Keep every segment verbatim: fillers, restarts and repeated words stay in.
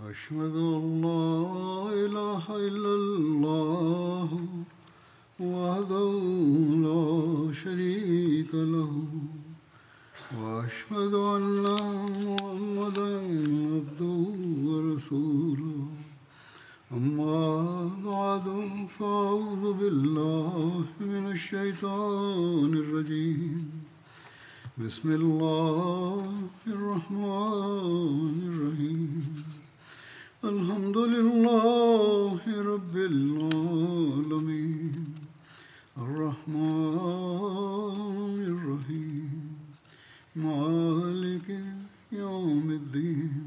أشهد أن لا إله إلا الله وحده لا شريك له وأشهد أن محمدا عبده ورسوله أما بعد فأعوذ بالله من الشيطان الرجيم بسم الله الرحمن الرحيم الحمد لله رب العالمين الرحمن الرحيم مالك يوم الدين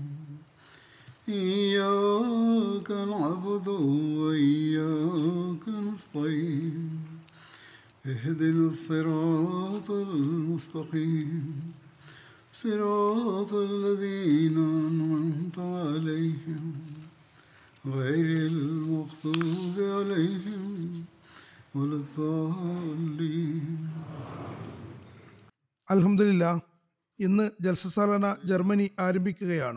إياك نعبد وإياك نستعين اهدنا الصراط المستقيم صراط الذين أنعمت عليهم غير المغضوب عليهم ولا الضالين. അൽഹംദുലില്ലാ, ഇന്ന് ജൽസസാലന ജർമ്മനി ആരംഭിക്കുകയാണ്.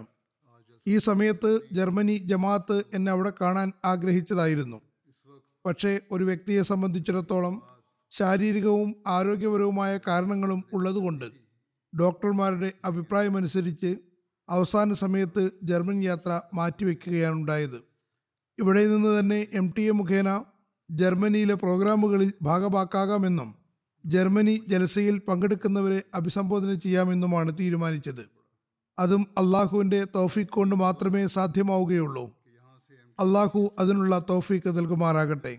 ഈ സമയത്ത് ജർമ്മനി ജമാഅത്ത് എന്നെ അവിടെ കാണാൻ ആഗ്രഹിച്ചതായിരുന്നു. പക്ഷേ ഒരു വ്യക്തിയെ സംബന്ധിച്ചിടത്തോളം ശാരീരികവും ആരോഗ്യപരവുമായ കാരണങ്ങളും ഉള്ളതുകൊണ്ട് ഡോക്ടർമാരുടെ അഭിപ്രായമനുസരിച്ച് അവസാന സമയത്ത് ജർമ്മൻ യാത്ര മാറ്റിവെക്കുകയാണ് ഉണ്ടായത്. ഇവിടെ നിന്ന് തന്നെ എം ടി എ മുഖേന ജർമ്മനിയിലെ പ്രോഗ്രാമുകളിൽ ഭാഗമാക്കാമെന്നും ജർമ്മനി ജലസയിൽ പങ്കെടുക്കുന്നവരെ അഭിസംബോധന ചെയ്യാമെന്നുമാണ് തീരുമാനിച്ചത്. അതും അള്ളാഹുവിൻ്റെ തൗഫീഖ് കൊണ്ട് മാത്രമേ സാധ്യമാവുകയുള്ളൂ. അള്ളാഹു അതിനുള്ള തൗഫീഖ് നൽകുമാറാകട്ടെ.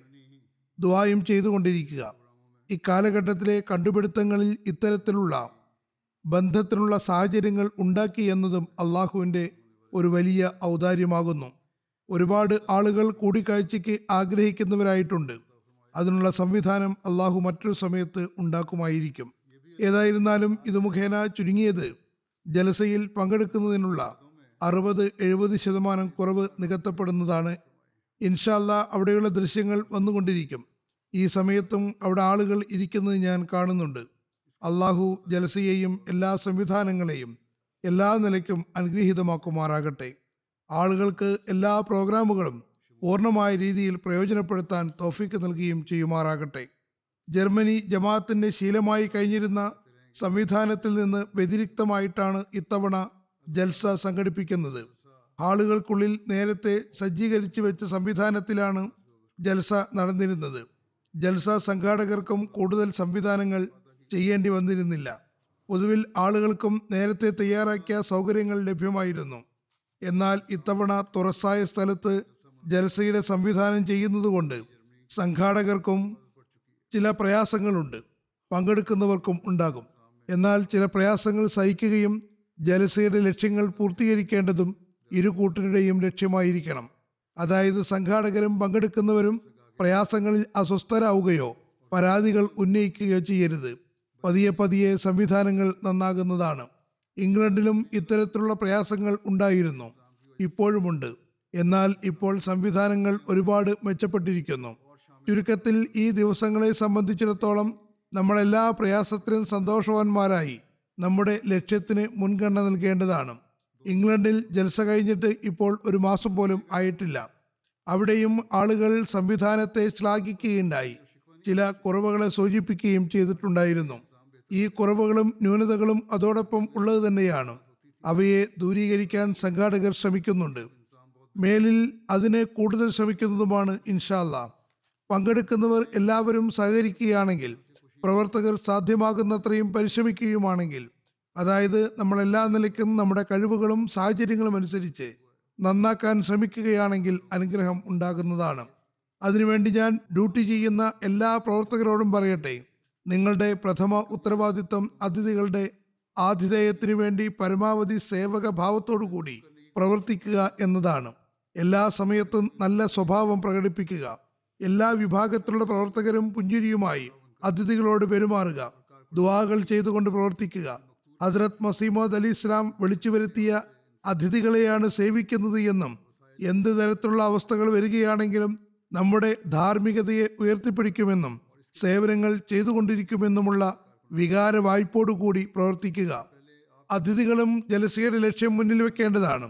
ദുആയും ചെയ്തുകൊണ്ടിരിക്കുക. ഇക്കാലഘട്ടത്തിലെ കണ്ടുപിടുത്തങ്ങളിൽ ഇത്തരത്തിലുള്ള ബന്ധത്തിനുള്ള സാഹചര്യങ്ങൾ ഉണ്ടാക്കി എന്നതും അള്ളാഹുവിൻ്റെ ഒരു വലിയ ഔദാര്യമാകുന്നു. ഒരുപാട് ആളുകൾ കൂടിക്കാഴ്ചയ്ക്ക് ആഗ്രഹിക്കുന്നവരായിട്ടുണ്ട്. അതിനുള്ള സംവിധാനം അള്ളാഹു മറ്റൊരു സമയത്ത് ഉണ്ടാക്കുമായിരിക്കും. ഏതായിരുന്നാലും ഇത് മുഖേന ചുരുങ്ങിയത് ജലസയിൽ പങ്കെടുക്കുന്നതിനുള്ള അറുപത് എഴുപത് ശതമാനം കുറവ് നികത്തപ്പെടുന്നതാണ്. ഇൻഷാ അല്ലാ അവിടെയുള്ള ദൃശ്യങ്ങൾ വന്നുകൊണ്ടിരിക്കും. ഈ സമയത്തും അവിടെ ആളുകൾ ഇരിക്കുന്നത് ഞാൻ കാണുന്നുണ്ട്. അള്ളാഹു ജലസയെയും എല്ലാ സംവിധാനങ്ങളെയും എല്ലാ നിലയ്ക്കും അനുഗ്രഹീതമാക്കുമാറാകട്ടെ. ആളുകൾക്ക് എല്ലാ പ്രോഗ്രാമുകളും പൂർണ്ണമായ രീതിയിൽ പ്രയോജനപ്പെടുത്താൻ തൗഫീക്ക് നൽകുകയും ചെയ്യുമാറാകട്ടെ. ജർമ്മനി ജമാഅത്തിന്റെ ശീലമായി കഴിഞ്ഞിരുന്ന സംവിധാനത്തിൽ നിന്ന് വ്യതിരിക്തമായിട്ടാണ് ഇത്തവണ ജൽസ സംഘടിപ്പിക്കുന്നത്. ഹാളുകൾക്കുള്ളിൽ നേരത്തെ സജ്ജീകരിച്ചു വെച്ച സംവിധാനത്തിലാണ് ജൽസ നടന്നിരുന്നത്. ജൽസ സംഘാടകർക്കും കൂടുതൽ സംവിധാനങ്ങൾ ചെയ്യേണ്ടി വന്നിരുന്നില്ല. പൊതുവിൽ ആളുകൾക്കും നേരത്തെ തയ്യാറാക്കിയ സൗകര്യങ്ങൾ ലഭ്യമായിരുന്നു. എന്നാൽ ഇത്തവണ തുറസായ സ്ഥലത്ത് ജൽസയുടെ സംവിധാനം ചെയ്യുന്നതുകൊണ്ട് സംഘാടകർക്കും ചില പ്രയാസങ്ങളുണ്ട്, പങ്കെടുക്കുന്നവർക്കും ഉണ്ടാകും. എന്നാൽ ചില പ്രയാസങ്ങൾ സഹിക്കുകയും ജലസയുടെ ലക്ഷ്യങ്ങൾ പൂർത്തീകരിക്കേണ്ടതും ഇരു കൂട്ടരുടെയും ലക്ഷ്യമായിരിക്കണം. അതായത് സംഘാടകരും പങ്കെടുക്കുന്നവരും പ്രയാസങ്ങളിൽ അസ്വസ്ഥരാവുകയോ പരാതികൾ ഉന്നയിക്കുകയോ ചെയ്യരുത്. പതിയെ പതിയെ സംവിധാനങ്ങൾ നന്നാകുന്നതാണ്. ഇംഗ്ലണ്ടിലും ഇത്തരത്തിലുള്ള പ്രയാസങ്ങൾ ഉണ്ടായിരുന്നു, ഇപ്പോഴുമുണ്ട്. എന്നാൽ ഇപ്പോൾ സംവിധാനങ്ങൾ ഒരുപാട് മെച്ചപ്പെട്ടിരിക്കുന്നു. ചുരുക്കത്തിൽ ഈ ദിവസങ്ങളെ സംബന്ധിച്ചിടത്തോളം നമ്മളെല്ലാ പ്രയാസത്തിലും സന്തോഷവാന്മാരായി നമ്മുടെ ലക്ഷ്യത്തിന് മുൻഗണന നൽകേണ്ടതാണ്. ഇംഗ്ലണ്ടിൽ ജൽസ കഴിഞ്ഞിട്ട് ഇപ്പോൾ ഒരു മാസം പോലും ആയിട്ടില്ല. അവിടെയും ആളുകൾ സംവിധാനത്തെ ശ്ലാഘിക്കുകയുണ്ടായി, ചില കുറവുകളെ സൂചിപ്പിക്കുകയും ചെയ്തിട്ടുണ്ടായിരുന്നു. ഈ കുറവുകളും ന്യൂനതകളും അതോടൊപ്പം ഉള്ളത് തന്നെയാണ്. അവയെ ദൂരീകരിക്കാൻ സംഘാടകർ ശ്രമിക്കുന്നുണ്ട്. മേലിൽ അതിനെ കൂടുതൽ ശ്രമിക്കുന്നതുമാണ് ഇൻഷാ അല്ലാ. പങ്കെടുക്കുന്നവർ എല്ലാവരും സഹകരിക്കുകയാണെങ്കിൽ, പ്രവർത്തകർ സാധ്യമാകുന്നത്രയും പരിശ്രമിക്കുകയുമാണെങ്കിൽ, അതായത് നമ്മളെല്ലാ നിലയ്ക്കും നമ്മുടെ കഴിവുകളും സാഹചര്യങ്ങളും അനുസരിച്ച് നന്നാക്കാൻ ശ്രമിക്കുകയാണെങ്കിൽ അനുഗ്രഹം ഉണ്ടാകുന്നതാണ്. അതിനുവേണ്ടി ഞാൻ ഡ്യൂട്ടി ചെയ്യുന്ന എല്ലാ പ്രവർത്തകരോടും പറയട്ടെ, നിങ്ങളുടെ പ്രഥമ ഉത്തരവാദിത്വം അതിഥികളുടെ ആതിഥേയത്തിനു വേണ്ടി പരമാവധി സേവക ഭാവത്തോടു കൂടി പ്രവർത്തിക്കുക എന്നതാണ്. എല്ലാ സമയത്തും നല്ല സ്വഭാവം പ്രകടിപ്പിക്കുക. എല്ലാ വിഭാഗത്തിലുള്ള പ്രവർത്തകരും പുഞ്ചിരിയുമായി അതിഥികളോട് പെരുമാറുക. ദുആകൾ ചെയ്തുകൊണ്ട് പ്രവർത്തിക്കുക. ഹസ്രത്ത് മസീമോദ് അലി ഇസ്ലാം വിളിച്ചു വരുത്തിയ അതിഥികളെയാണ് സേവിക്കുന്നത് എന്നും എന്ത് തരത്തിലുള്ള അവസ്ഥകൾ വരികയാണെങ്കിലും നമ്മുടെ ധാർമ്മികതയെ ഉയർത്തിപ്പിടിക്കുമെന്നും സേവനങ്ങൾ ചെയ്തുകൊണ്ടിരിക്കുമെന്നുമുള്ള വികാര വായ്പോടുകൂടി പ്രവർത്തിക്കുക. അതിഥികളും ജലസയുടെ ലക്ഷ്യം മുന്നിൽ വെക്കേണ്ടതാണ്.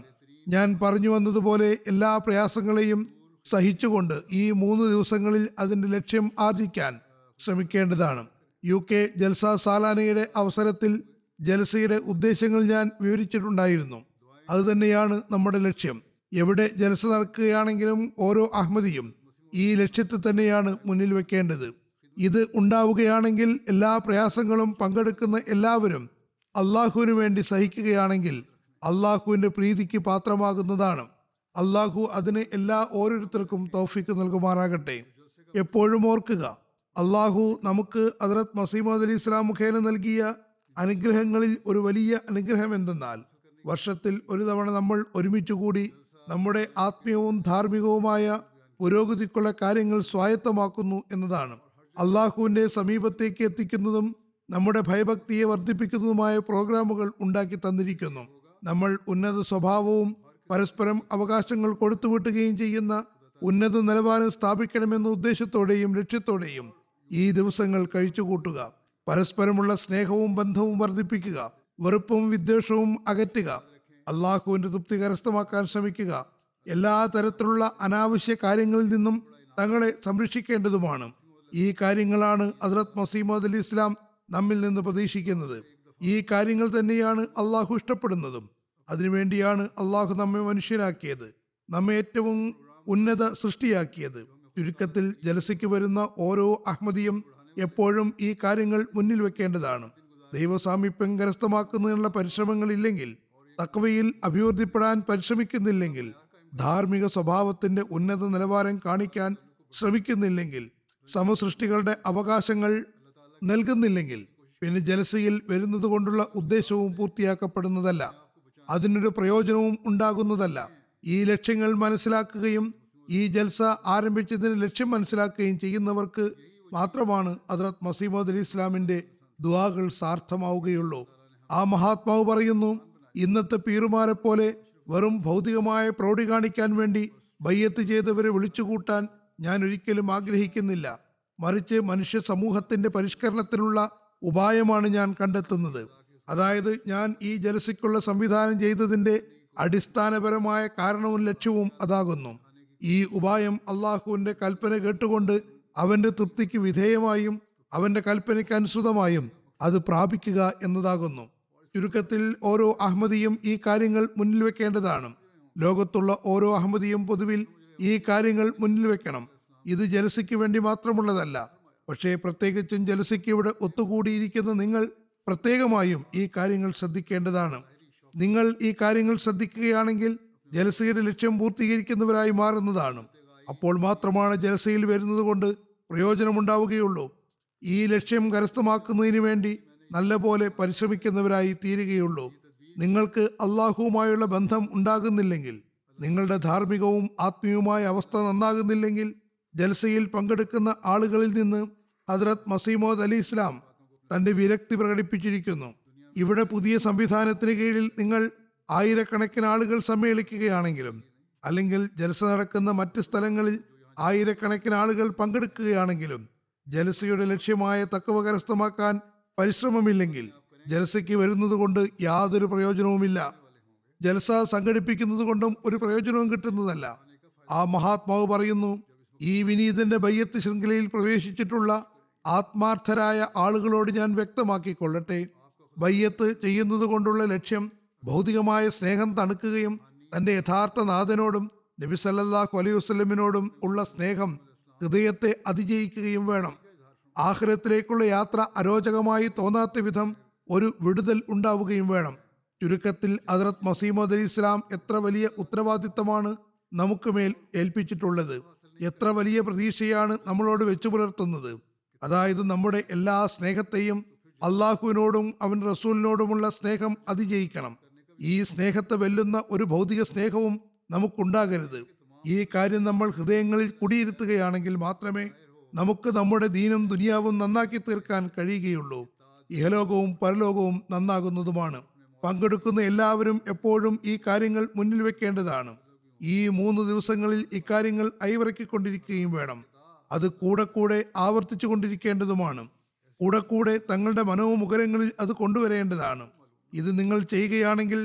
ഞാൻ പറഞ്ഞു വന്നതുപോലെ എല്ലാ പ്രയാസങ്ങളെയും സഹിച്ചുകൊണ്ട് ഈ മൂന്ന് ദിവസങ്ങളിൽ അതിന്റെ ലക്ഷ്യം ആർജിക്കാൻ ശ്രമിക്കേണ്ടതാണ്. യു കെ ജൽസ സാലാനയുടെ അവസരത്തിൽ ജൽസയുടെ ഉദ്ദേശങ്ങൾ ഞാൻ വിവരിച്ചിട്ടുണ്ടായിരുന്നു. അതുതന്നെയാണ് നമ്മുടെ ലക്ഷ്യം. എവിടെ ജൽസ നടക്കുകയാണെങ്കിലും ഓരോ അഹമ്മദിയും ഈ ലക്ഷ്യത്തെ തന്നെയാണ് മുന്നിൽ വെക്കേണ്ടത്. ഇത് ഉണ്ടാവുകയാണെങ്കിൽ എല്ലാ പ്രയാസങ്ങളും പങ്കെടുക്കുന്ന എല്ലാവരും അള്ളാഹുവിന് വേണ്ടി സഹിക്കുകയാണെങ്കിൽ അള്ളാഹുവിന്റെ പ്രീതിക്ക് പാത്രമാകുന്നതാണ്. അള്ളാഹു അതിന് എല്ലാ ഓരോരുത്തർക്കും തൗഫീക്ക് നൽകുമാറാകട്ടെ. എപ്പോഴും ഓർക്കുക, അള്ളാഹു നമുക്ക് ഹദ്റത്ത് മസീഹ് അലി ഇസ്ലാം മുഖേന നൽകിയ അനുഗ്രഹങ്ങളിൽ ഒരു വലിയ അനുഗ്രഹം എന്തെന്നാൽ വർഷത്തിൽ ഒരു തവണ നമ്മൾ ഒരുമിച്ചുകൂടി നമ്മുടെ ആത്മീയവും ധാർമ്മികവുമായ പുരോഗതിക്കുള്ള കാര്യങ്ങൾ സ്വായത്തമാക്കുന്നു എന്നതാണ്. അള്ളാഹുവിന്റെ സമീപത്തേക്ക് എത്തിക്കുന്നതും നമ്മുടെ ഭയഭക്തിയെ വർദ്ധിപ്പിക്കുന്നതുമായ പ്രോഗ്രാമുകൾ ഉണ്ടാക്കി തന്നിരിക്കുന്നു. നമ്മൾ ഉന്നത സ്വഭാവവും പരസ്പരം അവകാശങ്ങൾ കൊടുത്തുവിട്ടുകയും ചെയ്യുന്ന ഉന്നത നിലവാരം സ്ഥാപിക്കണമെന്ന ഉദ്ദേശത്തോടെയും ലക്ഷ്യത്തോടെയും ഈ ദിവസങ്ങൾ കഴിച്ചുകൂട്ടുക. പരസ്പരമുള്ള സ്നേഹവും ബന്ധവും വർദ്ധിപ്പിക്കുക. വെറുപ്പും വിദ്വേഷവും അകറ്റുക. അള്ളാഹുവിന്റെ തൃപ്തി കരസ്ഥമാക്കാൻ ശ്രമിക്കുക. എല്ലാ തരത്തിലുള്ള അനാവശ്യ കാര്യങ്ങളിൽ നിന്നും തങ്ങളെ സംരക്ഷിക്കേണ്ടതുമാണ്. ഈ കാര്യങ്ങളാണ് ഹദ്റത്ത് മസീഹ് അലി ഇസ്ലാം നമ്മിൽ നിന്ന് പ്രതീക്ഷിക്കുന്നത്. ഈ കാര്യങ്ങൾ തന്നെയാണ് അള്ളാഹു ഇഷ്ടപ്പെടുന്നതും. അതിനുവേണ്ടിയാണ് അള്ളാഹു നമ്മെ മനുഷ്യരാക്കിയത്, നമ്മെ ഏറ്റവും ഉന്നത സൃഷ്ടിയാക്കിയത്. ചുരുക്കത്തിൽ ജലസയ്ക്ക് വരുന്ന ഓരോ അഹമ്മദിയും എപ്പോഴും ഈ കാര്യങ്ങൾ മുന്നിൽ വെക്കേണ്ടതാണ്. ദൈവസാമീപ്യം കരസ്ഥമാക്കുന്നതിനുള്ള പരിശ്രമങ്ങളില്ലെങ്കിൽ, തഖ്വയിൽ അഭിവൃദ്ധിപ്പെടാൻ പരിശ്രമിക്കുന്നില്ലെങ്കിൽ, ധാർമ്മിക സ്വഭാവത്തിന്റെ ഉന്നത നിലവാരം കാണിക്കാൻ ശ്രമിക്കുന്നില്ലെങ്കിൽ, സമസൃഷ്ടികളുടെ അവകാശങ്ങൾ നൽകുന്നില്ലെങ്കിൽ, പിന്നെ ജലസയിൽ വരുന്നത് കൊണ്ടുള്ള ഉദ്ദേശവും പൂർത്തിയാക്കപ്പെടുന്നതല്ല, അതിനൊരു പ്രയോജനവും ഉണ്ടാകുന്നതല്ല. ഈ ലക്ഷ്യങ്ങൾ മനസ്സിലാക്കുകയും ഈ ജൽസ ആരംഭിച്ചതിന് ലക്ഷ്യം മനസ്സിലാക്കുകയും ചെയ്യുന്നവർക്ക് മാത്രമാണ് ഹദ്റത്ത് മസീഹ് അലി ഇസ്ലാമിന്റെ ദുആകൾ സാർത്ഥമാവുകയുള്ളൂ. ആ മഹാത്മാവ് പറയുന്നു, ഇന്നത്തെ പീറുമാരെ പോലെ വെറും ഭൗതികമായ പ്രൗഢി കാണിക്കാൻ വേണ്ടി ബയ്യത്ത് ചെയ്തവരെ വിളിച്ചുകൂട്ടാൻ ഞാൻ ഒരിക്കലും ആഗ്രഹിക്കുന്നില്ല. മറിച്ച് മനുഷ്യ സമൂഹത്തിന്റെ പരിഷ്കരണത്തിനുള്ള ഉപായമാണ് ഞാൻ കണ്ടെത്തുന്നത്. അതായത് ഞാൻ ഈ ജലസയ്ക്കുള്ള സംവിധാനം ചെയ്തതിന്റെ അടിസ്ഥാനപരമായ കാരണവും ലക്ഷ്യവും അതാകുന്നു. ഈ ഉപായം അള്ളാഹുവിന്റെ കൽപ്പന കേട്ടുകൊണ്ട് അവന്റെ തൃപ്തിക്ക് വിധേയമായും അവന്റെ കൽപ്പനയ്ക്ക് അനുസൃതമായും അത് പ്രാപിക്കുക എന്നതാകുന്നു. ചുരുക്കത്തിൽ ഓരോ അഹമ്മദിയും ഈ കാര്യങ്ങൾ മുന്നിൽ വെക്കേണ്ടതാണ്. ലോകത്തുള്ള ഓരോ അഹമ്മദിയും പൊതുവിൽ ഈ കാര്യങ്ങൾ മുന്നിൽ വെക്കണം. ഇത് ജലസയ്ക്ക് വേണ്ടി മാത്രമുള്ളതല്ല. പക്ഷേ പ്രത്യേകിച്ചും ജലസയ്ക്ക് ഇവിടെ ഒത്തുകൂടിയിരിക്കുന്ന നിങ്ങൾ പ്രത്യേകമായും ഈ കാര്യങ്ങൾ ശ്രദ്ധിക്കേണ്ടതാണ്. നിങ്ങൾ ഈ കാര്യങ്ങൾ ശ്രദ്ധിക്കുകയാണെങ്കിൽ ജലസയുടെ ലക്ഷ്യം പൂർത്തീകരിക്കുന്നവരായി മാറുന്നതാണ്. അപ്പോൾ മാത്രമാണ് ജലസയിൽ വരുന്നത് കൊണ്ട് പ്രയോജനമുണ്ടാവുകയുള്ളൂ. ഈ ലക്ഷ്യം കരസ്ഥമാക്കുന്നതിന് വേണ്ടി നല്ലപോലെ പരിശ്രമിക്കുന്നവരായി തീരുകയുള്ളൂ. നിങ്ങൾക്ക് അള്ളാഹുവുമായുള്ള ബന്ധം ഉണ്ടാകുന്നില്ലെങ്കിൽ, നിങ്ങളുടെ ധാർമ്മികവും ആത്മീയവുമായ അവസ്ഥ നന്നാകുന്നില്ലെങ്കിൽ, ജൽസയിൽ പങ്കെടുക്കുന്ന ആളുകളിൽ നിന്ന് ഹദ്റത്ത് മസീഹ് അലി ഇസ്ലാം തന്റെ വിരക്തി പ്രകടിപ്പിച്ചിരിക്കുന്നു. ഇവിടെ പുതിയ സംവിധാനത്തിന് കീഴിൽ നിങ്ങൾ ആയിരക്കണക്കിന് ആളുകൾ സമ്മേളിക്കുകയാണെങ്കിലും, അല്ലെങ്കിൽ ജൽസ നടക്കുന്ന മറ്റ് സ്ഥലങ്ങളിൽ ആയിരക്കണക്കിന് ആളുകൾ പങ്കെടുക്കുകയാണെങ്കിലും, ജൽസയുടെ ലക്ഷ്യമായ തഖ്വ കരസ്ഥമാക്കാൻ പരിശ്രമമില്ലെങ്കിൽ ജൽസയ്ക്ക് വരുന്നത് കൊണ്ട് യാതൊരു പ്രയോജനവുമില്ല. ജൽസ സംഘടിപ്പിക്കുന്നത് കൊണ്ടും ഒരു പ്രയോജനവും കിട്ടുന്നതല്ല. ആ മഹാത്മാവ് പറയുന്നു, ഈ വിനീതന്റെ ബയ്യത്ത് ശൃംഖലയിൽ പ്രവേശിച്ചിട്ടുള്ള ആത്മാർത്ഥരായ ആളുകളോട് ഞാൻ വ്യക്തമാക്കിക്കൊള്ളട്ടെ, ബയ്യത്ത് ചെയ്യുന്നത് കൊണ്ടുള്ള ലക്ഷ്യം ഭൗതികമായ സ്നേഹം തണുക്കുകയും തന്റെ യഥാർത്ഥ നാഥനോടും നബി സല്ലല്ലാഹു അലൈഹി വസല്ലമിനോടും ഉള്ള സ്നേഹം ഹൃദയത്തെ അതിജയിക്കുകയും വേണം. ആഖിറത്തിലേക്കുള്ള യാത്ര അരോചകമായി തോന്നാത്ത വിധം ഒരു വിടുതൽ ഉണ്ടാവുകയും വേണം. ചുരുക്കത്തിൽ ഹദ്റത്ത് മസീഹ് അലി ഇസ്ലാം എത്ര വലിയ ഉത്തരവാദിത്തമാണ് നമുക്ക് മേൽ ഏൽപ്പിച്ചിട്ടുള്ളത്, എത്ര വലിയ പ്രതീക്ഷയാണ് നമ്മളോട് വെച്ചു പുലർത്തുന്നത്. അതായത് നമ്മുടെ എല്ലാ സ്നേഹത്തെയും അള്ളാഹുവിനോടും അവൻ റസൂലിനോടുമുള്ള സ്നേഹം അതിജയിക്കണം. ഈ സ്നേഹത്തെ വെല്ലുന്ന ഒരു ഭൗതിക സ്നേഹവും നമുക്കുണ്ടാകരുത്. ഈ കാര്യം നമ്മൾ ഹൃദയങ്ങളിൽ കുടിയിരുത്തുകയാണെങ്കിൽ മാത്രമേ നമുക്ക് നമ്മുടെ ദീനും ദുനിയാവും നന്നാക്കി തീർക്കാൻ കഴിയുകയുള്ളൂ. ഇഹലോകവും പരലോകവും നന്നാകുന്നതുമാണ്. പങ്കെടുക്കുന്ന എല്ലാവരും എപ്പോഴും ഈ കാര്യങ്ങൾ മുന്നിൽ വെക്കേണ്ടതാണ്. ഈ മൂന്ന് ദിവസങ്ങളിൽ ഇക്കാര്യങ്ങൾ അയവിറക്കിക്കൊണ്ടിരിക്കുകയും വേണം. അത് കൂടെ കൂടെ ആവർത്തിച്ചു കൊണ്ടിരിക്കേണ്ടതുമാണ്. കൂടെ കൂടെ തങ്ങളുടെ മനോമുഖരങ്ങളിൽ അത് കൊണ്ടുവരേണ്ടതാണ്. ഇത് നിങ്ങൾ ചെയ്യുകയാണെങ്കിൽ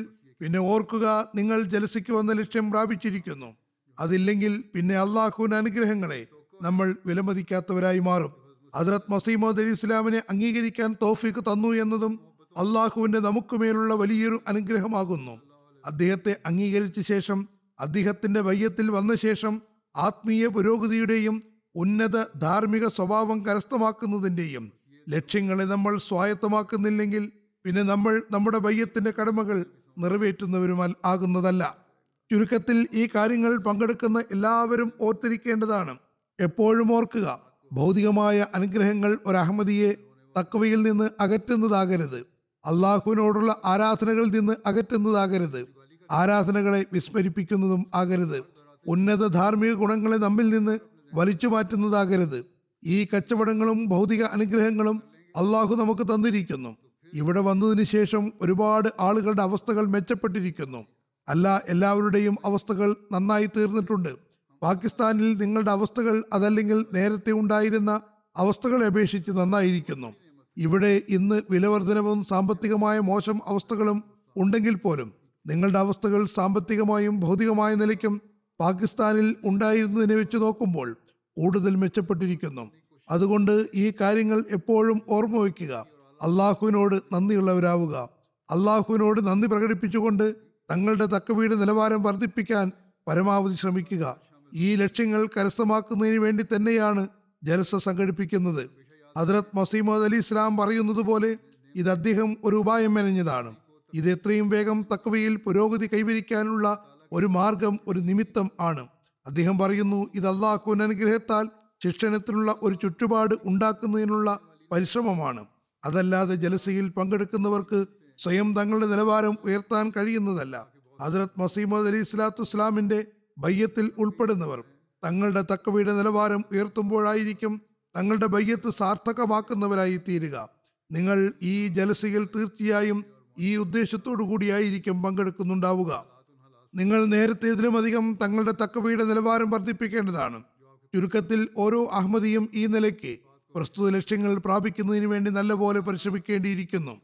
പിന്നെ ഓർക്കുക, നിങ്ങൾ ജലസയ്ക്ക് വന്ന ലക്ഷ്യം പ്രാപിച്ചിരിക്കുന്നു. അതില്ലെങ്കിൽ പിന്നെ അള്ളാഹുവിന്റെ അനുഗ്രഹങ്ങളെ നമ്മൾ വിലമതിക്കാത്തവരായി മാറും. ഹദ്രത്ത് മസീഹ് മൗഊദ് അലൈഹി ഇസ്ലാമിനെ അംഗീകരിക്കാൻ തൗഫീഖ് തന്നു എന്നതും അള്ളാഹുവിന്റെ നമുക്കുമേലുള്ള വലിയൊരു അനുഗ്രഹമാകുന്നു. അദ്ദേഹത്തെ അംഗീകരിച്ച ശേഷം, അദ്ദേഹത്തിന്റെ ബയ്യത്തിൽ വന്ന ശേഷം ആത്മീയ പുരോഗതിയുടെയും ഉന്നത ധാർമ്മിക സ്വഭാവം കരസ്ഥമാക്കുന്നതിന്റെയും ലക്ഷ്യങ്ങളെ നമ്മൾ സ്വായത്തമാക്കുന്നില്ലെങ്കിൽ പിന്നെ നമ്മൾ നമ്മുടെ ബയ്യത്തിന്റെ കടമകൾ നിറവേറ്റുന്നവരും ആകുന്നതല്ല. ചുരുക്കത്തിൽ ഈ കാര്യങ്ങൾ പങ്കെടുക്കുന്ന എല്ലാവരും ഓർത്തിരിക്കേണ്ടതാണ്. എപ്പോഴും ഓർക്കുക, ഭൗതികമായ അനുഗ്രഹങ്ങൾ ഒരു അഹമ്മദിയെ തഖ്വയിൽ നിന്ന് അകറ്റുന്നതാകരുത്. അള്ളാഹുവിനോടുള്ള ആരാധനകളിൽ നിന്ന് അകറ്റുന്നതാകരുത്. ആരാധനകളെ വിസ്മരിപ്പിക്കുന്നതും ആകരുത്. ഉന്നത ധാർമ്മിക ഗുണങ്ങളെ നമ്മിൽ നിന്ന് വലിച്ചു മാറ്റുന്നതാകരുത്. ഈ കച്ചവടങ്ങളും ഭൗതിക അനുഗ്രഹങ്ങളും അള്ളാഹു നമുക്ക് തന്നിരിക്കുന്നു. ഇവിടെ വന്നതിന് ശേഷം ഒരുപാട് ആളുകളുടെ അവസ്ഥകൾ മെച്ചപ്പെട്ടിരിക്കുന്നു. അല്ല, എല്ലാവരുടെയും അവസ്ഥകൾ നന്നായി തീർന്നിട്ടുണ്ട്. പാകിസ്ഥാനിൽ നിങ്ങളുടെ അവസ്ഥകൾ അതല്ലെങ്കിൽ നേരത്തെ ഉണ്ടായിരുന്ന അവസ്ഥകളെ അപേക്ഷിച്ച് നന്നായിരിക്കുന്നു. ഇവിടെ ഇന്ന് വിലവർധനവും സാമ്പത്തികമായ മോശം അവസ്ഥകളും ഉണ്ടെങ്കിൽ പോലും നിങ്ങളുടെ അവസ്ഥകൾ സാമ്പത്തികമായും ഭൗതികമായ നിലയ്ക്കും പാകിസ്ഥാനിൽ ഉണ്ടായിരുന്നതിനെ വെച്ച് നോക്കുമ്പോൾ കൂടുതൽ മെച്ചപ്പെട്ടിരിക്കുന്നു. അതുകൊണ്ട് ഈ കാര്യങ്ങൾ എപ്പോഴും ഓർമ്മ വയ്ക്കുക. അള്ളാഹുവിനോട് നന്ദിയുള്ളവരാവുക. അള്ളാഹുവിനോട് നന്ദി പ്രകടിപ്പിച്ചുകൊണ്ട് തങ്ങളുടെ തക്കവയുടെ നിലവാരം വർദ്ധിപ്പിക്കാൻ പരമാവധി ശ്രമിക്കുക. ഈ ലക്ഷ്യങ്ങൾ കരസ്ഥമാക്കുന്നതിന് വേണ്ടി തന്നെയാണ് ജലസ സംഘടിപ്പിക്കുന്നത്. ഹദ്രത്ത് മസീഹ് മൗഊദ് അലി ഇസ്ലാം പറയുന്നത് പോലെ ഇത് അദ്ദേഹം ഒരു ഉപായം മെനഞ്ഞതാണ്. ഇത് എത്രയും വേഗം തഖ്വയിൽ പുരോഗതി കൈവരിക്കാനുള്ള ഒരു മാർഗം, ഒരു നിമിത്തം ആണ്. അദ്ദേഹം പറയുന്നു, ഇത് അള്ളാഹുവിന്റെ അനുഗ്രഹത്താൽ ശിക്ഷണത്തിനുള്ള ഒരു ചുറ്റുപാട് ഉണ്ടാക്കുന്നതിനുള്ള പരിശ്രമമാണ്. അതല്ലാതെ ജലസയിൽ പങ്കെടുക്കുന്നവർക്ക് സ്വയം തങ്ങളുടെ നിലവാരം ഉയർത്താൻ കഴിയുന്നതല്ല. ഹദ്രത്ത് മസീഹ് മൗഊദ് അലി സ്വലാത്തു വസ്സലാമിന്റെ ബയ്യത്തിൽ ഉൾപ്പെടുന്നവർ തങ്ങളുടെ തഖ്വയുടെ നിലവാരം ഉയർത്തുമ്പോഴായിരിക്കും തങ്ങളുടെ ബയ്യത്ത് സാർത്ഥകമാക്കുന്നവരായി തീരുക. നിങ്ങൾ ഈ ജലസയിൽ തീർച്ചയായും ഈ ഉദ്ദേശത്തോടു കൂടിയായിരിക്കും പങ്കെടുക്കുന്നുണ്ടാവുക. നിങ്ങൾ നേരത്തേതിലുമധികം തങ്ങളുടെ തഖ്വയുടെ നിലവാരം വർദ്ധിപ്പിക്കേണ്ടതാണ്. ചുരുക്കത്തിൽ ഓരോ അഹമ്മദിയും ഈ നിലയ്ക്ക് പ്രസ്തുത ലക്ഷ്യങ്ങൾ പ്രാപിക്കുന്നതിന് വേണ്ടി നല്ലപോലെ പരിശ്രമിക്കേണ്ടിയിരിക്കുന്നു.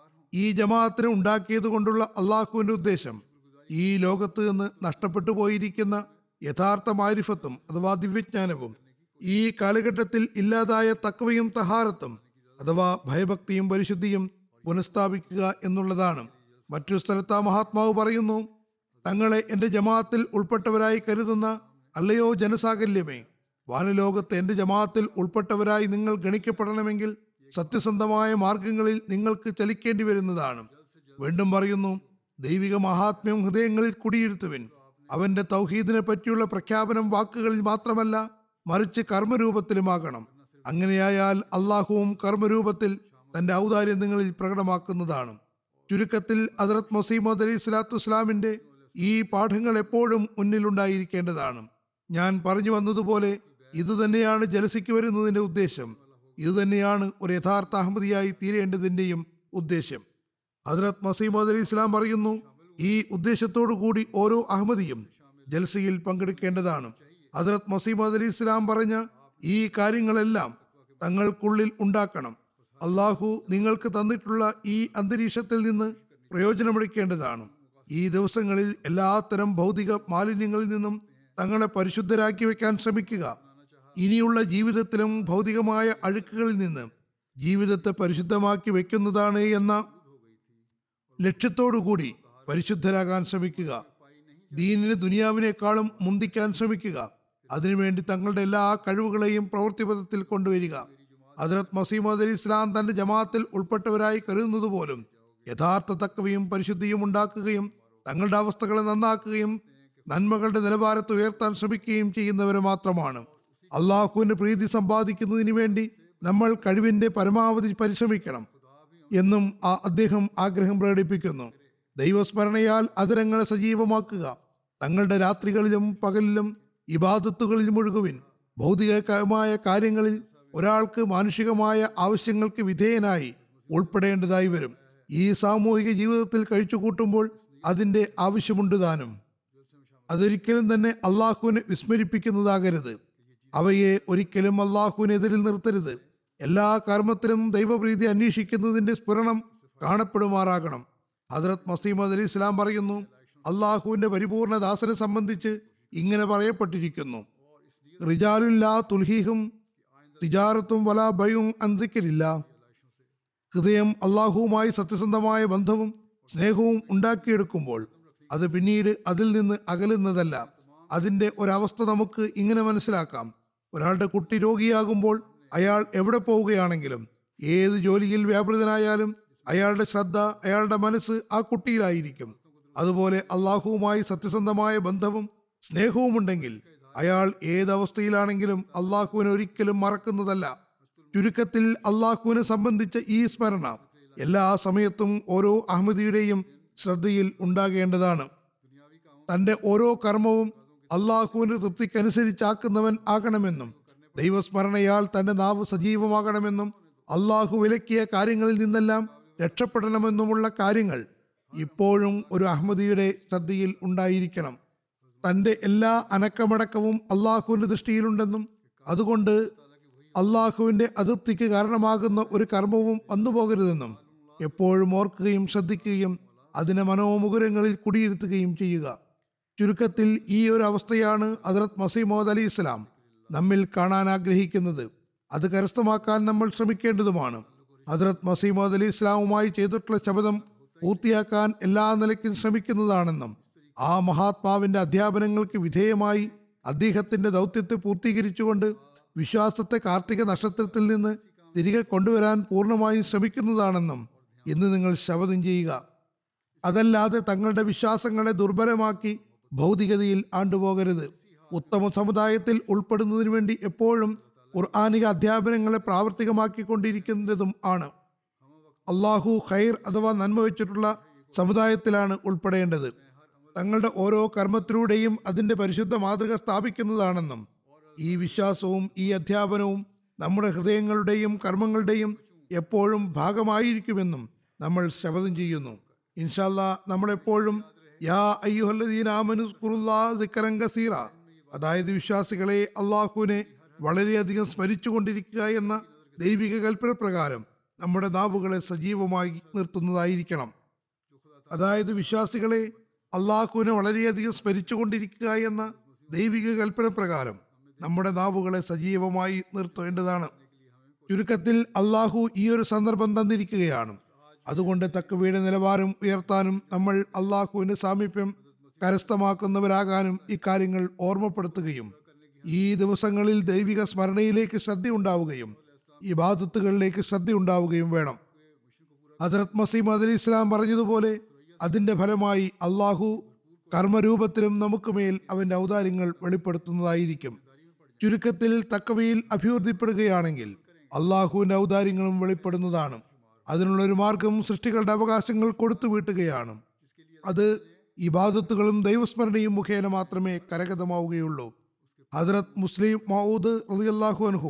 ഈ ജമാഅത്തിനെ ഉണ്ടാക്കിയത് കൊണ്ടുള്ള അള്ളാഹുവിന്റെ ഉദ്ദേശം ഈ ലോകത്ത് നിന്ന് നഷ്ടപ്പെട്ടു പോയിരിക്കുന്ന യഥാർത്ഥ മാരിഫത്തും അഥവാ ദിവ്യജ്ഞാനവും ഈ കാലഘട്ടത്തിൽ ഇല്ലാതായ തഖ്വയും തഹാറത്തും അഥവാ ഭയഭക്തിയും പരിശുദ്ധിയും പുനഃസ്ഥാപിക്കുക എന്നുള്ളതാണ്. മറ്റൊരു സ്ഥലത്ത് മഹാത്മാവ് പറയുന്നു, തങ്ങളെ എന്റെ ജമാഅത്തിൽ ഉൾപ്പെട്ടവരായി കരുതുന്ന അല്ലയോ ജനസാകല്യമേ, വാനലോകത്ത് എന്റെ ജമാഅത്തിൽ ഉൾപ്പെട്ടവരായി നിങ്ങൾ ഗണിക്കപ്പെടണമെങ്കിൽ സത്യസന്ധമായ മാർഗങ്ങളിൽ നിങ്ങൾക്ക് ചലിക്കേണ്ടി വരുന്നതാണ്. വീണ്ടും പറയുന്നു, ദൈവിക മഹാത്മ്യം ഹൃദയങ്ങളിൽ കുടിയിരുത്തുവിൻ. അവന്റെ തൗഹീദിനെ പറ്റിയുള്ള പ്രഖ്യാപനം വാക്കുകളിൽ മാത്രമല്ല മറിച്ച് കർമ്മരൂപത്തിലുമാകണം. അങ്ങനെയായാൽ അള്ളാഹുവും കർമ്മരൂപത്തിൽ തന്റെ ഔദാര്യം നിങ്ങളിൽ പ്രകടമാക്കുന്നതാണ്. ചുരുക്കത്തിൽ ഹദ്രത്ത് മസീഹ് മൗഊദ് അലൈഹി സ്വലാത്തു വസ്സലാമിന്റെ ഈ പാഠങ്ങൾ എപ്പോഴും മുന്നിലുണ്ടായിരിക്കേണ്ടതാണ്. ഞാൻ പറഞ്ഞു വന്നതുപോലെ ഇത് തന്നെയാണ് ജലസയ്ക്ക് വരുന്നതിന്റെ ഉദ്ദേശം. ഇത് തന്നെയാണ് ഒരു യഥാർത്ഥ അഹമ്മദിയായി തീരേണ്ടതിന്റെയും ഉദ്ദേശം. ഹദ്രത്ത് മസീഹ് മൗഊദ് അലൈഹി ഇസ്ലാം പറയുന്നു, ഈ ഉദ്ദേശത്തോടു കൂടി ഓരോ അഹമ്മദിയും ജൽസയിൽ പങ്കെടുക്കേണ്ടതാണ്. ഹദ്രത്ത് മസീഹ് മൗഊദ് അലൈഹി ഇസ്ലാം പറഞ്ഞ ഈ കാര്യങ്ങളെല്ലാം തങ്ങൾക്കുള്ളിൽ ഉണ്ടാക്കണം. അള്ളാഹു നിങ്ങൾക്ക് തന്നിട്ടുള്ള ഈ അന്തരീക്ഷത്തിൽ നിന്ന് പ്രയോജനമെടുക്കേണ്ടതാണ്. ഈ ദിവസങ്ങളിൽ എല്ലാത്തരം ഭൗതിക മാലിന്യങ്ങളിൽ നിന്നും തങ്ങളെ പരിശുദ്ധരാക്കി വെക്കാൻ ശ്രമിക്കുക. ഇനിയുള്ള ജീവിതത്തിലും ഭൗതികമായ അഴുക്കുകളിൽ നിന്ന് ജീവിതത്തെ പരിശുദ്ധമാക്കി വെക്കുന്നതാണ് എന്ന ലക്ഷ്യത്തോടുകൂടി പരിശുദ്ധരാകാൻ ശ്രമിക്കുക. ദീനിന് ദുനിയാവിനേക്കാളും മുന്തിക്കാൻ ശ്രമിക്കുക. അതിനുവേണ്ടി തങ്ങളുടെ എല്ലാ കഴിവുകളെയും പ്രവൃത്തിപഥത്തിൽ കൊണ്ടുവരിക. ഹദ്രത്ത് മസീഹ് മൗഊദ് അലൈഹി ഇസ്ലാം തന്റെ ജമാഅത്തിൽ ഉൾപ്പെട്ടവരായി കരുതുന്നത് പോലും യഥാർത്ഥ തഖ്വയും പരിശുദ്ധിയും ഉണ്ടാക്കുകയും തങ്ങളുടെ അവസ്ഥകളെ നന്നാക്കുകയും നന്മകളുടെ നിലവാരത്തെ ഉയർത്താൻ ശ്രമിക്കുകയും ചെയ്യുന്നവരെ മാത്രമാണ്. അള്ളാഹുവിന്റെ പ്രീതി സമ്പാദിക്കുന്നതിന് വേണ്ടി നമ്മൾ കഴിവിന്റെ പരമാവധി പരിശ്രമിക്കണം എന്നും ആ അദ്ദേഹം ആഗ്രഹം പ്രകടിപ്പിക്കുന്നു. ദൈവസ്മരണയാൽ അതരങ്ങളെ സജീവമാക്കുക. തങ്ങളുടെ രാത്രികളിലും പകലിലും ഇബാദത്തുകളിൽ മുഴുകുവിൻ. ഭൗതികമായ കാര്യങ്ങളിൽ ഒരാൾക്ക് മാനുഷികമായ ആവശ്യങ്ങൾക്ക് വിധേയനായി ഉൾപ്പെടേണ്ടതായി വരും. ഈ സാമൂഹിക ജീവിതത്തിൽ കഴിച്ചു കൂട്ടുമ്പോൾ അതിന്റെ ആവശ്യമുണ്ട് താനും. അതൊരിക്കലും തന്നെ അള്ളാഹുവിനെ വിസ്മരിപ്പിക്കുന്നതാകരുത്. അവയെ ഒരിക്കലും അള്ളാഹുവിനെതിരിൽ നിർത്തരുത്. എല്ലാ കർമ്മത്തിലും ദൈവപ്രീതി അന്വേഷിക്കുന്നതിന്റെ സ്ഫുരണം കാണപ്പെടുമാറാകണം. ഹദ്രത്ത് മസീമദ് അലി ഇസ്ലാം പറയുന്നു, അള്ളാഹുവിന്റെ പരിപൂർണ ദാസനെ സംബന്ധിച്ച് ഇങ്ങനെ പറയപ്പെട്ടിരിക്കുന്നു, റിജാലുല്ലാ തുൽഹീഹും തിജാറത്തും വലാ ബയും അന്തിക്കരില്ല. ഹൃദയം അള്ളാഹുവുമായി സത്യസന്ധമായ ബന്ധവും സ്നേഹവും ഉണ്ടാക്കിയെടുക്കുമ്പോൾ അത് പിന്നീട് അതിൽ നിന്ന് അകലുന്നതല്ല. അതിന്റെ ഒരവസ്ഥ നമുക്ക് ഇങ്ങനെ മനസ്സിലാക്കാം. ഒരാളുടെ കുട്ടി രോഗിയാകുമ്പോൾ അയാൾ എവിടെ പോവുകയാണെങ്കിലും ഏത് ജോലിയിൽ വ്യാപൃതനായാലും അയാളുടെ ശ്രദ്ധ, അയാളുടെ മനസ്സ് ആ കുട്ടിയിലായിരിക്കും. അതുപോലെ അള്ളാഹുവുമായി സത്യസന്ധമായ ബന്ധവും സ്നേഹവും ഉണ്ടെങ്കിൽ അയാൾ ഏതവസ്ഥയിലാണെങ്കിലും അള്ളാഹുവിനെ ഒരിക്കലും മറക്കുന്നതല്ല. ചുരുക്കത്തിൽ അള്ളാഹുവിനെ സംബന്ധിച്ച ഈ സ്മരണ എല്ലാ സമയത്തും ഓരോ അഹമ്മദിയുടെയും ശ്രദ്ധയിൽ ഉണ്ടാകേണ്ടതാണ്. തന്റെ ഓരോ കർമ്മവും അള്ളാഹുവിന്റെ തൃപ്തിക്കനുസരിച്ചാക്കുന്നവൻ ആകണമെന്നും ദൈവസ്മരണയാൽ തന്റെ നാവ് സജീവമാകണമെന്നും അള്ളാഹു വിലക്കിയ കാര്യങ്ങളിൽ നിന്നെല്ലാം രക്ഷപ്പെടണമെന്നുമുള്ള കാര്യങ്ങൾ ഇപ്പോഴും ഒരു അഹമ്മദിയുടെ ശ്രദ്ധയിൽ ഉണ്ടായിരിക്കണം. തന്റെ എല്ലാ അനക്കമടക്കവും അള്ളാഹുവിന്റെ ദൃഷ്ടിയിലുണ്ടെന്നും അതുകൊണ്ട് അള്ളാഹുവിന്റെ അതൃപ്തിക്ക് കാരണമാകുന്ന ഒരു കർമ്മവും വന്നുപോകരുതെന്നും എപ്പോഴും ഓർക്കുകയും ശ്രദ്ധിക്കുകയും അതിനെ മനോമുകുരങ്ങളിൽ കുടിയിരുത്തുകയും ചെയ്യുക. ചുരുക്കത്തിൽ ഈ ഒരു അവസ്ഥയാണ് ഹദ്രത്ത് മസീഹ് മൗഊദ് അലി ഇസ്ലാം നമ്മിൽ കാണാൻ ആഗ്രഹിക്കുന്നത്. അത് കരസ്ഥമാക്കാൻ നമ്മൾ ശ്രമിക്കേണ്ടതുമാണ്. ഹദ്രത്ത് മസീഹ് മൗഊദ് അലി ഇസ്ലാമുമായി ചെയ്തിട്ടുള്ള ശപഥം പൂർത്തിയാക്കാൻ എല്ലാ നിലയ്ക്കും ശ്രമിക്കുന്നതാണെന്നും ആ മഹാത്മാവിന്റെ അധ്യാപനങ്ങൾക്ക് വിധേയമായി അദ്ദേഹത്തിന്റെ ദൗത്യത്തെ പൂർത്തീകരിച്ചുകൊണ്ട് വിശ്വാസത്തെ കാർത്തിക നക്ഷത്രത്തിൽ നിന്ന് തിരികെ കൊണ്ടുവരാൻ പൂർണ്ണമായും ശ്രമിക്കുന്നതാണെന്നും ഇന്ന് നിങ്ങൾ ശപഥം ചെയ്യുക. അതല്ലാതെ തങ്ങളുടെ വിശ്വാസങ്ങളെ ദുർബലമാക്കി ഭൗതികതയിൽ ആണ്ടുപോകരുത്. ഉത്തമ സമുദായത്തിൽ ഉൾപ്പെടുന്നതിന് വേണ്ടി എപ്പോഴും ഖുർആനിക അധ്യാപനങ്ങളെ പ്രാവർത്തികമാക്കിക്കൊണ്ടിരിക്കുന്നതും ആണ്. അള്ളാഹു ഖൈർ അഥവാ നന്മ വെച്ചിട്ടുള്ള സമുദായത്തിലാണ് ഉൾപ്പെടേണ്ടത്. തങ്ങളുടെ ഓരോ കർമ്മത്തിലൂടെയും അതിന്റെ പരിശുദ്ധ മാതൃക സ്ഥാപിക്കുന്നതാണെന്നും ഈ വിശ്വാസവും ഈ അധ്യാപനവും നമ്മുടെ ഹൃദയങ്ങളുടെയും കർമ്മങ്ങളുടെയും എപ്പോഴും ഭാഗമായിരിക്കുമെന്നും നമ്മൾ ശപഥം ചെയ്യുന്നു. ഇൻഷാല്ലാ നമ്മളെപ്പോഴും യാ അയ്യുഹല്ലദീന ആമനു ഉസ്കുറുല്ലാഹ ദിക്റൻ കസീറ, അതായത് വിശ്വാസികളെ അള്ളാഹുവിനെ വളരെയധികം സ്മരിച്ചു കൊണ്ടിരിക്കുക എന്ന ദൈവിക കൽപ്പന പ്രകാരം നമ്മുടെ നാവുകളെ സജീവമായി നിർത്തുന്നതായിരിക്കണം. അതായത് വിശ്വാസികളെ അള്ളാഹുവിനെ വളരെയധികം സ്മരിച്ചു കൊണ്ടിരിക്കുക എന്ന ദൈവിക കൽപ്പന പ്രകാരം നമ്മുടെ നാവുകളെ സജീവമായി നിർത്തേണ്ടതാണ്. ചുരുക്കത്തിൽ അള്ളാഹു ഈ ഒരു സന്ദർഭം തന്നിരിക്കുകയാണ്. അതുകൊണ്ട് തഖ്വയുടെ നിലവാരം ഉയർത്താനും നമ്മൾ അള്ളാഹുവിന്റെ സാമീപ്യം കരസ്ഥമാക്കുന്നവരാകാനും ഇക്കാര്യങ്ങൾ ഓർമ്മപ്പെടുത്തുകയും ഈ ദിവസങ്ങളിൽ ദൈവിക സ്മരണയിലേക്ക് ശ്രദ്ധയുണ്ടാവുകയും ഇബാദത്തുകളിലേക്ക് ശ്രദ്ധയുണ്ടാവുകയും വേണം. ഹദ്രത്ത് മസീഹ് മൗഊദ് അലി ഇസ്ലാം പറഞ്ഞതുപോലെ അതിന്റെ ഫലമായി അള്ളാഹു കർമ്മരൂപത്തിലും നമുക്ക് മേൽ അവന്റെ ഔദാര്യങ്ങൾ വെളിപ്പെടുത്തുന്നതായിരിക്കും. ചുരുക്കത്തിൽ തഖ്വയിൽ അഭിവൃദ്ധിപ്പെടുകയാണെങ്കിൽ അള്ളാഹുവിന്റെ ഔദാര്യങ്ങളും വെളിപ്പെടുന്നതാണ്. അതിനുള്ളൊരു മാർഗം സൃഷ്ടികളുടെ അവകാശങ്ങൾ കൊടുത്തു വീട്ടുകയാണ്. അത് ഇബാദത്തുകളും ദൈവസ്മരണയും മുഖേന മാത്രമേ കരഗതമാവുകയുള്ളൂ. ഹദ്രത്ത് മുസ്ലിം മൗഊദ് റളിയല്ലാഹു അൻഹു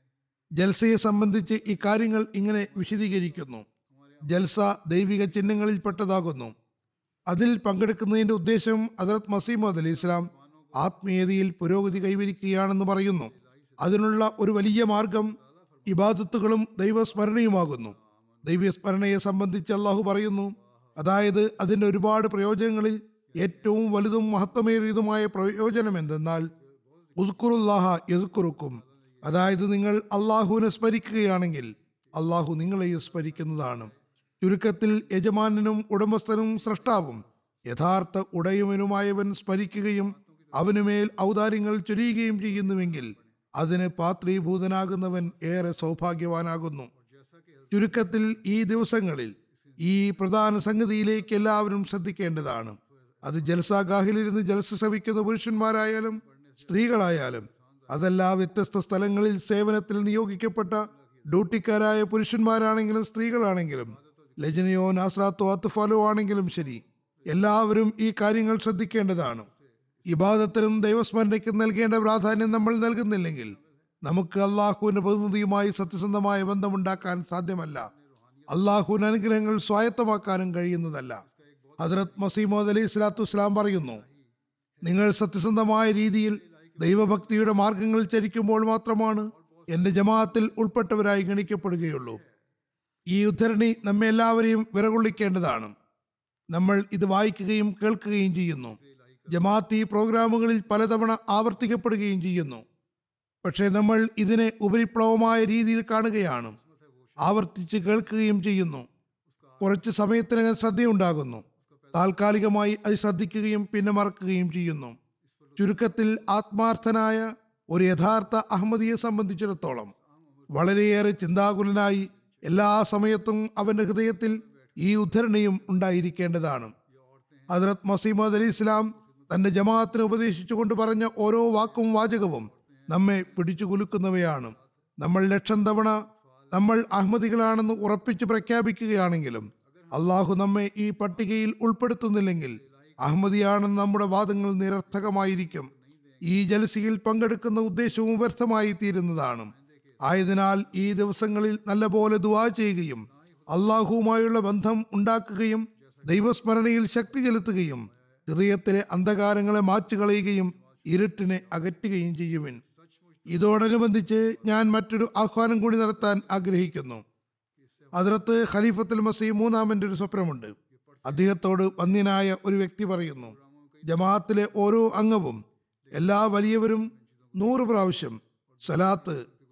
ജൽസയെ സംബന്ധിച്ച് ഈ കാര്യങ്ങൾ ഇങ്ങനെ വിശദീകരിക്കുന്നു. ജൽസ ദൈവിക ചിഹ്നങ്ങളിൽപ്പെട്ടതാകുന്നു. അതിൽ പങ്കെടുക്കുന്നതിന്റെ ഉദ്ദേശം ഹദ്രത്ത് മസീഹ് മൗഊദ് അലി ഇസ്ലാം ആത്മീയതയിൽ പുരോഗതി കൈവരിക്കുകയാണെന്ന് പറയുന്നു. അതിനുള്ള ഒരു വലിയ മാർഗം ഇബാദത്തുകളും ദൈവസ്മരണയുമാകുന്നു. ദൈവസ്മരണയെ സംബന്ധിച്ച് അള്ളാഹു പറയുന്നു, അതായത് അതിന്റെ ഒരുപാട് പ്രയോജനങ്ങളിൽ ഏറ്റവും വലുതും മഹത്വമേറിയതുമായ പ്രയോജനം എന്തെന്നാൽ ഉസ്കുറുല്ലാഹ യദ്കുറുക്കും, അതായത് നിങ്ങൾ അള്ളാഹുവിനെ സ്മരിക്കുകയാണെങ്കിൽ അള്ളാഹു നിങ്ങളെയും സ്മരിക്കുന്നതാണ്. ചുരുക്കത്തിൽ യജമാനനും ഉടമസ്ഥനും സ്രഷ്ടാവും യഥാർത്ഥ ഉടയവനുമായവൻ സ്മരിക്കുകയും അവനുമേൽ ഔദാര്യങ്ങൾ ചൊരിയുകയും ചെയ്യുന്നുവെങ്കിൽ അതിന് പാത്രീഭൂതനാകുന്നവൻ ഏറെ സൗഭാഗ്യവാനാകുന്നു. ചുരുക്കത്തിൽ ഈ ദിവസങ്ങളിൽ ഈ പ്രധാന സംഗതിയിലേക്ക് എല്ലാവരും ശ്രദ്ധിക്കേണ്ടതാണ്. അത് ജൽസാഗാഹിലിരുന്ന് ജൽസ ശ്രവിക്കുന്ന പുരുഷന്മാരായാലും സ്ത്രീകളായാലും, അതല്ല വ്യത്യസ്ത സ്ഥലങ്ങളിൽ സേവനത്തിൽ നിയോഗിക്കപ്പെട്ട ഡ്യൂട്ടിക്കാരായ പുരുഷന്മാരാണെങ്കിലും സ്ത്രീകളാണെങ്കിലും, ലജ്നയോ നാസ്രാത്തോ അത്ഫാലോ ആണെങ്കിലും ശരി, എല്ലാവരും ഈ കാര്യങ്ങൾ ശ്രദ്ധിക്കേണ്ടതാണ്. ഇബാദത്തിനും ദൈവസ്മരണയ്ക്കും നൽകേണ്ട പ്രാധാന്യം നമ്മൾ നൽകുന്നില്ലെങ്കിൽ നമുക്ക് അള്ളാഹുവിന്റെ പ്രതിനിധിയുമായി സത്യസന്ധമായ ബന്ധമുണ്ടാക്കാൻ സാധ്യമല്ല. അള്ളാഹുവിന്റെ അനുഗ്രഹങ്ങൾ സ്വായത്തമാക്കാനും കഴിയുന്നതല്ല. ഹദ്രത്ത് മസീഹ് മൗഊദ് അലൈഹി സ്വലാത്തു വസ്സലാം പറയുന്നു, നിങ്ങൾ സത്യസന്ധമായ രീതിയിൽ ദൈവഭക്തിയുടെ മാർഗങ്ങൾ ചരിക്കുമ്പോൾ മാത്രമാണ് എന്റെ ജമാഅത്തിൽ ഉൾപ്പെട്ടവരായി ഗണിക്കപ്പെടുകയുള്ളൂ. ഈ ഉദ്ധരണി നമ്മെ എല്ലാവരെയും വിറകൊള്ളിക്കേണ്ടതാണ്. നമ്മൾ ഇത് വായിക്കുകയും കേൾക്കുകയും ചെയ്യുന്നു. ജമാഅത്തി പ്രോഗ്രാമുകളിൽ പലതവണ ആവർത്തിക്കപ്പെടുകയും ചെയ്യുന്നു. പക്ഷേ നമ്മൾ ഇതിനെ ഉപരിപ്ലവമായ രീതിയിൽ കാണുകയാണ്, ആവർത്തിച്ച് കേൾക്കുകയും ചെയ്യുന്നു. കുറച്ച് സമയത്തിനകം ശ്രദ്ധയുണ്ടാകുന്നു, താൽക്കാലികമായി അത് ശ്രദ്ധിക്കുകയും പിന്നെ മറക്കുകയും ചെയ്യുന്നു. ചുരുക്കത്തിൽ ആത്മാർത്ഥനായ ഒരു യഥാർത്ഥ അഹമ്മദിയെ സംബന്ധിച്ചിടത്തോളം വളരെയേറെ ചിന്താകുലനായി എല്ലാ സമയത്തും അവന്റെ ഹൃദയത്തിൽ ഈ ഉദ്ധരണിയും ഉണ്ടായിരിക്കേണ്ടതാണ്. ഹദ്രത്ത് മസീമദ് അലി ഇസ്ലാം തന്റെ ജമാഅത്തിന് ഉപദേശിച്ചുകൊണ്ട് പറഞ്ഞ ഓരോ വാക്കും വാചകവും നമ്മെ പിടിച്ചു കുലുക്കുന്നവയാണ്. നമ്മൾ ലക്ഷം തവണ നമ്മൾ അഹമ്മദികളാണെന്ന് ഉറപ്പിച്ച് പ്രഖ്യാപിക്കുകയാണെങ്കിലും അള്ളാഹു നമ്മെ ഈ പട്ടികയിൽ ഉൾപ്പെടുത്തുന്നില്ലെങ്കിൽ അഹമ്മദിയാണെന്ന് നമ്മുടെ വാദങ്ങൾ നിരർത്ഥകമായിരിക്കും. ഈ ജലസയിൽ പങ്കെടുക്കുന്ന ഉദ്ദേശവും വ്യർത്ഥമായി തീരുന്നതാണ്. ആയതിനാൽ ഈ ദിവസങ്ങളിൽ നല്ലപോലെ ദുആ ചെയ്യുകയും അള്ളാഹുവുമായുള്ള ബന്ധം ഉണ്ടാക്കുകയും ദൈവസ്മരണയിൽ ശക്തി ചെലുത്തുകയും ഹൃദയത്തിലെ അന്ധകാരങ്ങളെ മാച്ചുകളയുകയും ഇരുട്ടിനെ അകറ്റുകയും ചെയ്യുവിൻ. ഇതോടനുബന്ധിച്ച് ഞാൻ മറ്റൊരു ആഹ്വാനം കൂടി നടത്താൻ ആഗ്രഹിക്കുന്നു. ഹദ്രത്ത് ഖലീഫത്തുൽ മസീഹ് മൂന്നാമന്റെ ഒരു സ്വപ്നമുണ്ട്. അദ്ദേഹത്തോട് വന്യനായ ഒരു വ്യക്തി പറയുന്നു, ജമാഅത്തിലെ ഓരോ അംഗവും എല്ലാ വലിയവരും നൂറ് പ്രാവശ്യം സ്വലാത്ത്,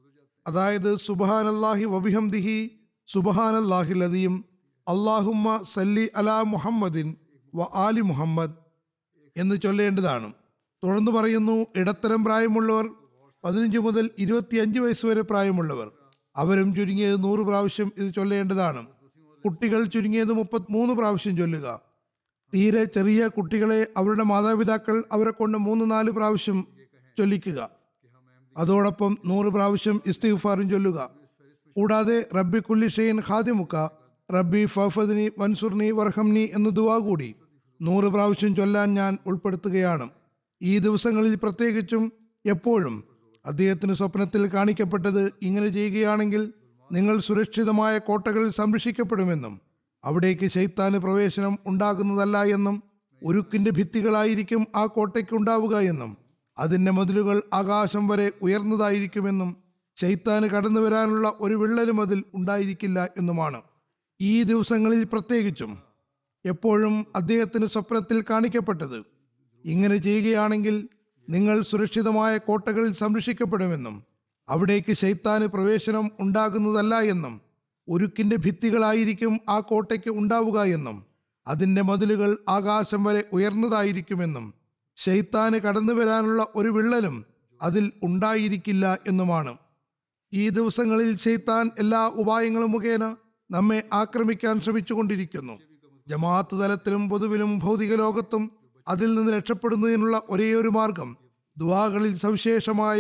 അതായത് സുബ്ഹാനല്ലാഹി വബിഹംദിഹി സുബ്ഹാനല്ലാഹിൽ അദീം അല്ലാഹുമ്മ സല്ലി അലാ മുഹമ്മദിൻ വ ആലി മുഹമ്മദ് എന്ന് ചൊല്ലേണ്ടതാണ്. തുടർന്ന് പറയുന്നു, ഇടത്തരം പ്രായമുള്ളവർ, പതിനഞ്ച് മുതൽ ഇരുപത്തിയഞ്ച് വയസ്സ് വരെ പ്രായമുള്ളവർ, അവരും ചുരുങ്ങിയത് നൂറ് പ്രാവശ്യം ഇത് ചൊല്ലേണ്ടതാണ്. കുട്ടികൾ ചുരുങ്ങിയത് മുപ്പത്തി മൂന്ന് പ്രാവശ്യം ചൊല്ലുക. തീരെ ചെറിയ കുട്ടികളെ അവരുടെ മാതാപിതാക്കൾ അവരെ കൊണ്ട് മൂന്ന് നാല് പ്രാവശ്യം ചൊല്ലിക്കുക. അതോടൊപ്പം നൂറ് പ്രാവശ്യം ഇസ്തിഗ്ഫാറും ചൊല്ലുക. കൂടാതെ റബ്ബി കുല്ലി ഷൈഇൻ ഖാദിമുക റബ്ബി ഫഫദ്നി വൻസുർനി വർഹംനി എന്ന ദുആ കൂടി നൂറ് പ്രാവശ്യം ചൊല്ലാൻ ഞാൻ ഉൾപ്പെടുത്തുകയാണ്. ഈ ദിവസങ്ങളിൽ പ്രത്യേകിച്ചും എപ്പോഴും അദ്ദേഹത്തിന് സ്വപ്നത്തിൽ കാണിക്കപ്പെട്ടത്, ഇങ്ങനെ ചെയ്യുകയാണെങ്കിൽ നിങ്ങൾ സുരക്ഷിതമായ കോട്ടകളിൽ സംരക്ഷിക്കപ്പെടുമെന്നും അവിടേക്ക് ശൈത്താന് പ്രവേശനം ഉണ്ടാകുന്നതല്ല എന്നും ഉരുക്കിന്റെ ഭിത്തികളായിരിക്കും ആ കോട്ടയ്ക്ക് ഉണ്ടാവുക എന്നും അതിന്റെ മതിലുകൾ ആകാശം വരെ ഉയർന്നതായിരിക്കുമെന്നും ശൈത്താന് കടന്നു വരാനുള്ള ഒരു വിള്ളലും അതിൽ ഉണ്ടായിരിക്കില്ല എന്നുമാണ്. ഈ ദിവസങ്ങളിൽ പ്രത്യേകിച്ചും എപ്പോഴും അദ്ദേഹത്തിന് സ്വപ്നത്തിൽ കാണിക്കപ്പെട്ടത്, ഇങ്ങനെ ചെയ്യുകയാണെങ്കിൽ നിങ്ങൾ സുരക്ഷിതമായ കോട്ടകളിൽ സംരക്ഷിക്കപ്പെടുമെന്നും അവിടേക്ക് ശൈത്താന് പ്രവേശനം ഉണ്ടാകുന്നതല്ല എന്നും ഉരുക്കിന്റെ ഭിത്തികളായിരിക്കും ആ കോട്ടയ്ക്ക് ഉണ്ടാവുക എന്നും അതിന്റെ മതിലുകൾ ആകാശം വരെ ഉയർന്നതായിരിക്കുമെന്നും ശൈത്താന് കടന്നു വരാനുള്ള ഒരു വിള്ളലും അതിൽ ഉണ്ടായിരിക്കില്ല എന്നുമാണ്. ഈ ദിവസങ്ങളിൽ ശൈത്താൻ എല്ലാ ഉപായങ്ങളും മുഖേന നമ്മെ ആക്രമിക്കാൻ ശ്രമിച്ചുകൊണ്ടിരിക്കുന്നു. ജമാഅത്ത് തലത്തിലും പൊതുവിലും ഭൗതിക ലോകത്തും അതിൽ നിന്ന് രക്ഷപ്പെടുന്നതിനുള്ള ഒരേ ഒരു മാർഗം ദുആകളിൽ സവിശേഷമായ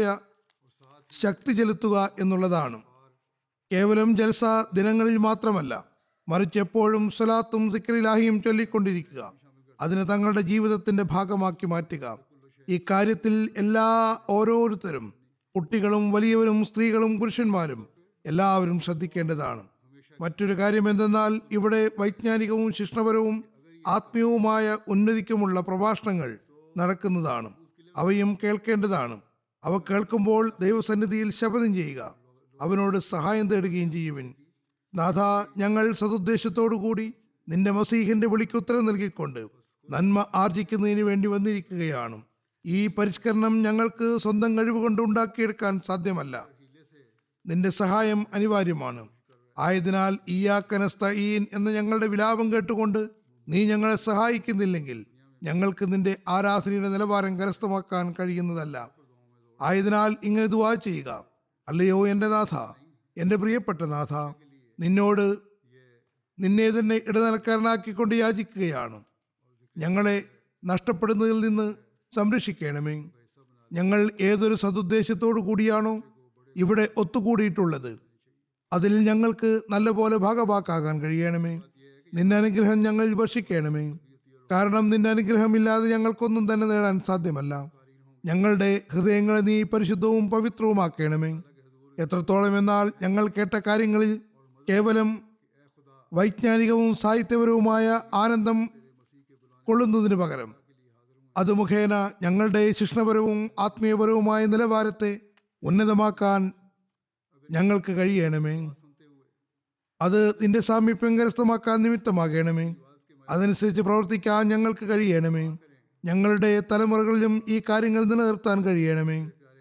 ശക്തി ചെലുത്തുക എന്നുള്ളതാണ്. കേവലം ജൽസ ദിനങ്ങളിൽ മാത്രമല്ല, മറിച്ച് എപ്പോഴും സ്വലാത്തും സിക്റിലാഹിയും ചൊല്ലിക്കൊണ്ടിരിക്കുക, അതിനെ തങ്ങളുടെ ജീവിതത്തിന്റെ ഭാഗമാക്കി മാറ്റുക. ഈ കാര്യത്തിൽ എല്ലാ ഓരോരുത്തരും, കുട്ടികളും വലിയവരും സ്ത്രീകളും പുരുഷന്മാരും എല്ലാവരും ശ്രദ്ധിക്കേണ്ടതാണ്. മറ്റൊരു കാര്യം എന്തെന്നാൽ, ഇവിടെ വൈജ്ഞാനികവും ശിക്ഷണപരവും ആത്മീയവുമായ ഉന്നതിക്കുമുള്ള പ്രഭാഷണങ്ങൾ നടക്കുന്നതാണ്. അവയും കേൾക്കേണ്ടതാണ്. അവ കേൾക്കുമ്പോൾ ദൈവസന്നിധിയിൽ ശപഥം ചെയ്യുക, അവനോട് സഹായം തേടുകയും ചെയ്യുവിൻ. നാഥ, ഞങ്ങൾ സതുദ്ദേശത്തോടു കൂടി നിന്റെ മസീഹിന്റെ വിളിക്ക് ഉത്തരം നൽകിക്കൊണ്ട് നന്മ ആർജിക്കുന്നതിന് വേണ്ടി വന്നിരിക്കുകയാണ്. ഈ പരിഷ്കരണം ഞങ്ങൾക്ക് സ്വന്തം കഴിവ് കൊണ്ട് ഉണ്ടാക്കിയെടുക്കാൻ സാധ്യമല്ല. നിന്റെ സഹായം അനിവാര്യമാണ്. ആയതിനാൽ ഇയ്യാക നസ്തഈൻ എന്ന ഞങ്ങളുടെ വിലാപം കേട്ടുകൊണ്ട് നീ ഞങ്ങളെ സഹായിക്കുന്നില്ലെങ്കിൽ ഞങ്ങൾക്ക് നിന്റെ ആരാധനയുടെ നിലവാരം കരസ്ഥമാക്കാൻ കഴിയുന്നതല്ല. ആയതിനാൽ ഇങ്ങനെ ദുആ ചെയ്യുക, അല്ലയോ എൻ്റെ നാഥ, എൻ്റെ പ്രിയപ്പെട്ട നാഥ, നിന്നോട് നിന്നെ തന്നെ ഇടനിലക്കാരനാക്കിക്കൊണ്ട് യാചിക്കുകയാണ്. ഞങ്ങളെ നഷ്ടപ്പെടുന്നതിൽ നിന്ന് സംരക്ഷിക്കണമേ. ഞങ്ങൾ ഏതൊരു സതുദ്ദേശത്തോടു കൂടിയാണോ ഇവിടെ ഒത്തുകൂടിയിട്ടുള്ളത് അതിൽ ഞങ്ങൾക്ക് നല്ലപോലെ ഭാഗവാക്കാകാൻ കഴിയണമേ. നിന്റെ അനുഗ്രഹം ഞങ്ങൾ വർഷിക്കണമേ. കാരണം നിന്റെ അനുഗ്രഹമില്ലാതെ ഞങ്ങൾക്കൊന്നും തന്നെ നേടാൻ സാധ്യമല്ല. ഞങ്ങളുടെ ഹൃദയങ്ങളെ നീ പരിശുദ്ധവും പവിത്രവുമാക്കണമേ. എത്രത്തോളം എന്നാൽ ഞങ്ങൾ കേട്ട കാര്യങ്ങളിൽ കേവലം വൈജ്ഞാനികവും സാഹിത്യപരവുമായ ആനന്ദം കൊള്ളുന്നതിന് പകരം അത് മുഖേന ഞങ്ങളുടെ ശിക്ഷണപരവും ആത്മീയപരവുമായ നിലവാരത്തെ ഉന്നതമാക്കാൻ ഞങ്ങൾക്ക് കഴിയണമേ. അത് നിന്റെ സാമീപ്യം കരസ്ഥമാക്കാൻ നിമിത്തമാകണമേ. അതനുസരിച്ച് പ്രവർത്തിക്കാൻ ഞങ്ങൾക്ക് കഴിയണമേ. ഞങ്ങളുടെ തലമുറകളിലും ഈ കാര്യങ്ങൾ നിലനിർത്താൻ കഴിയണമേ.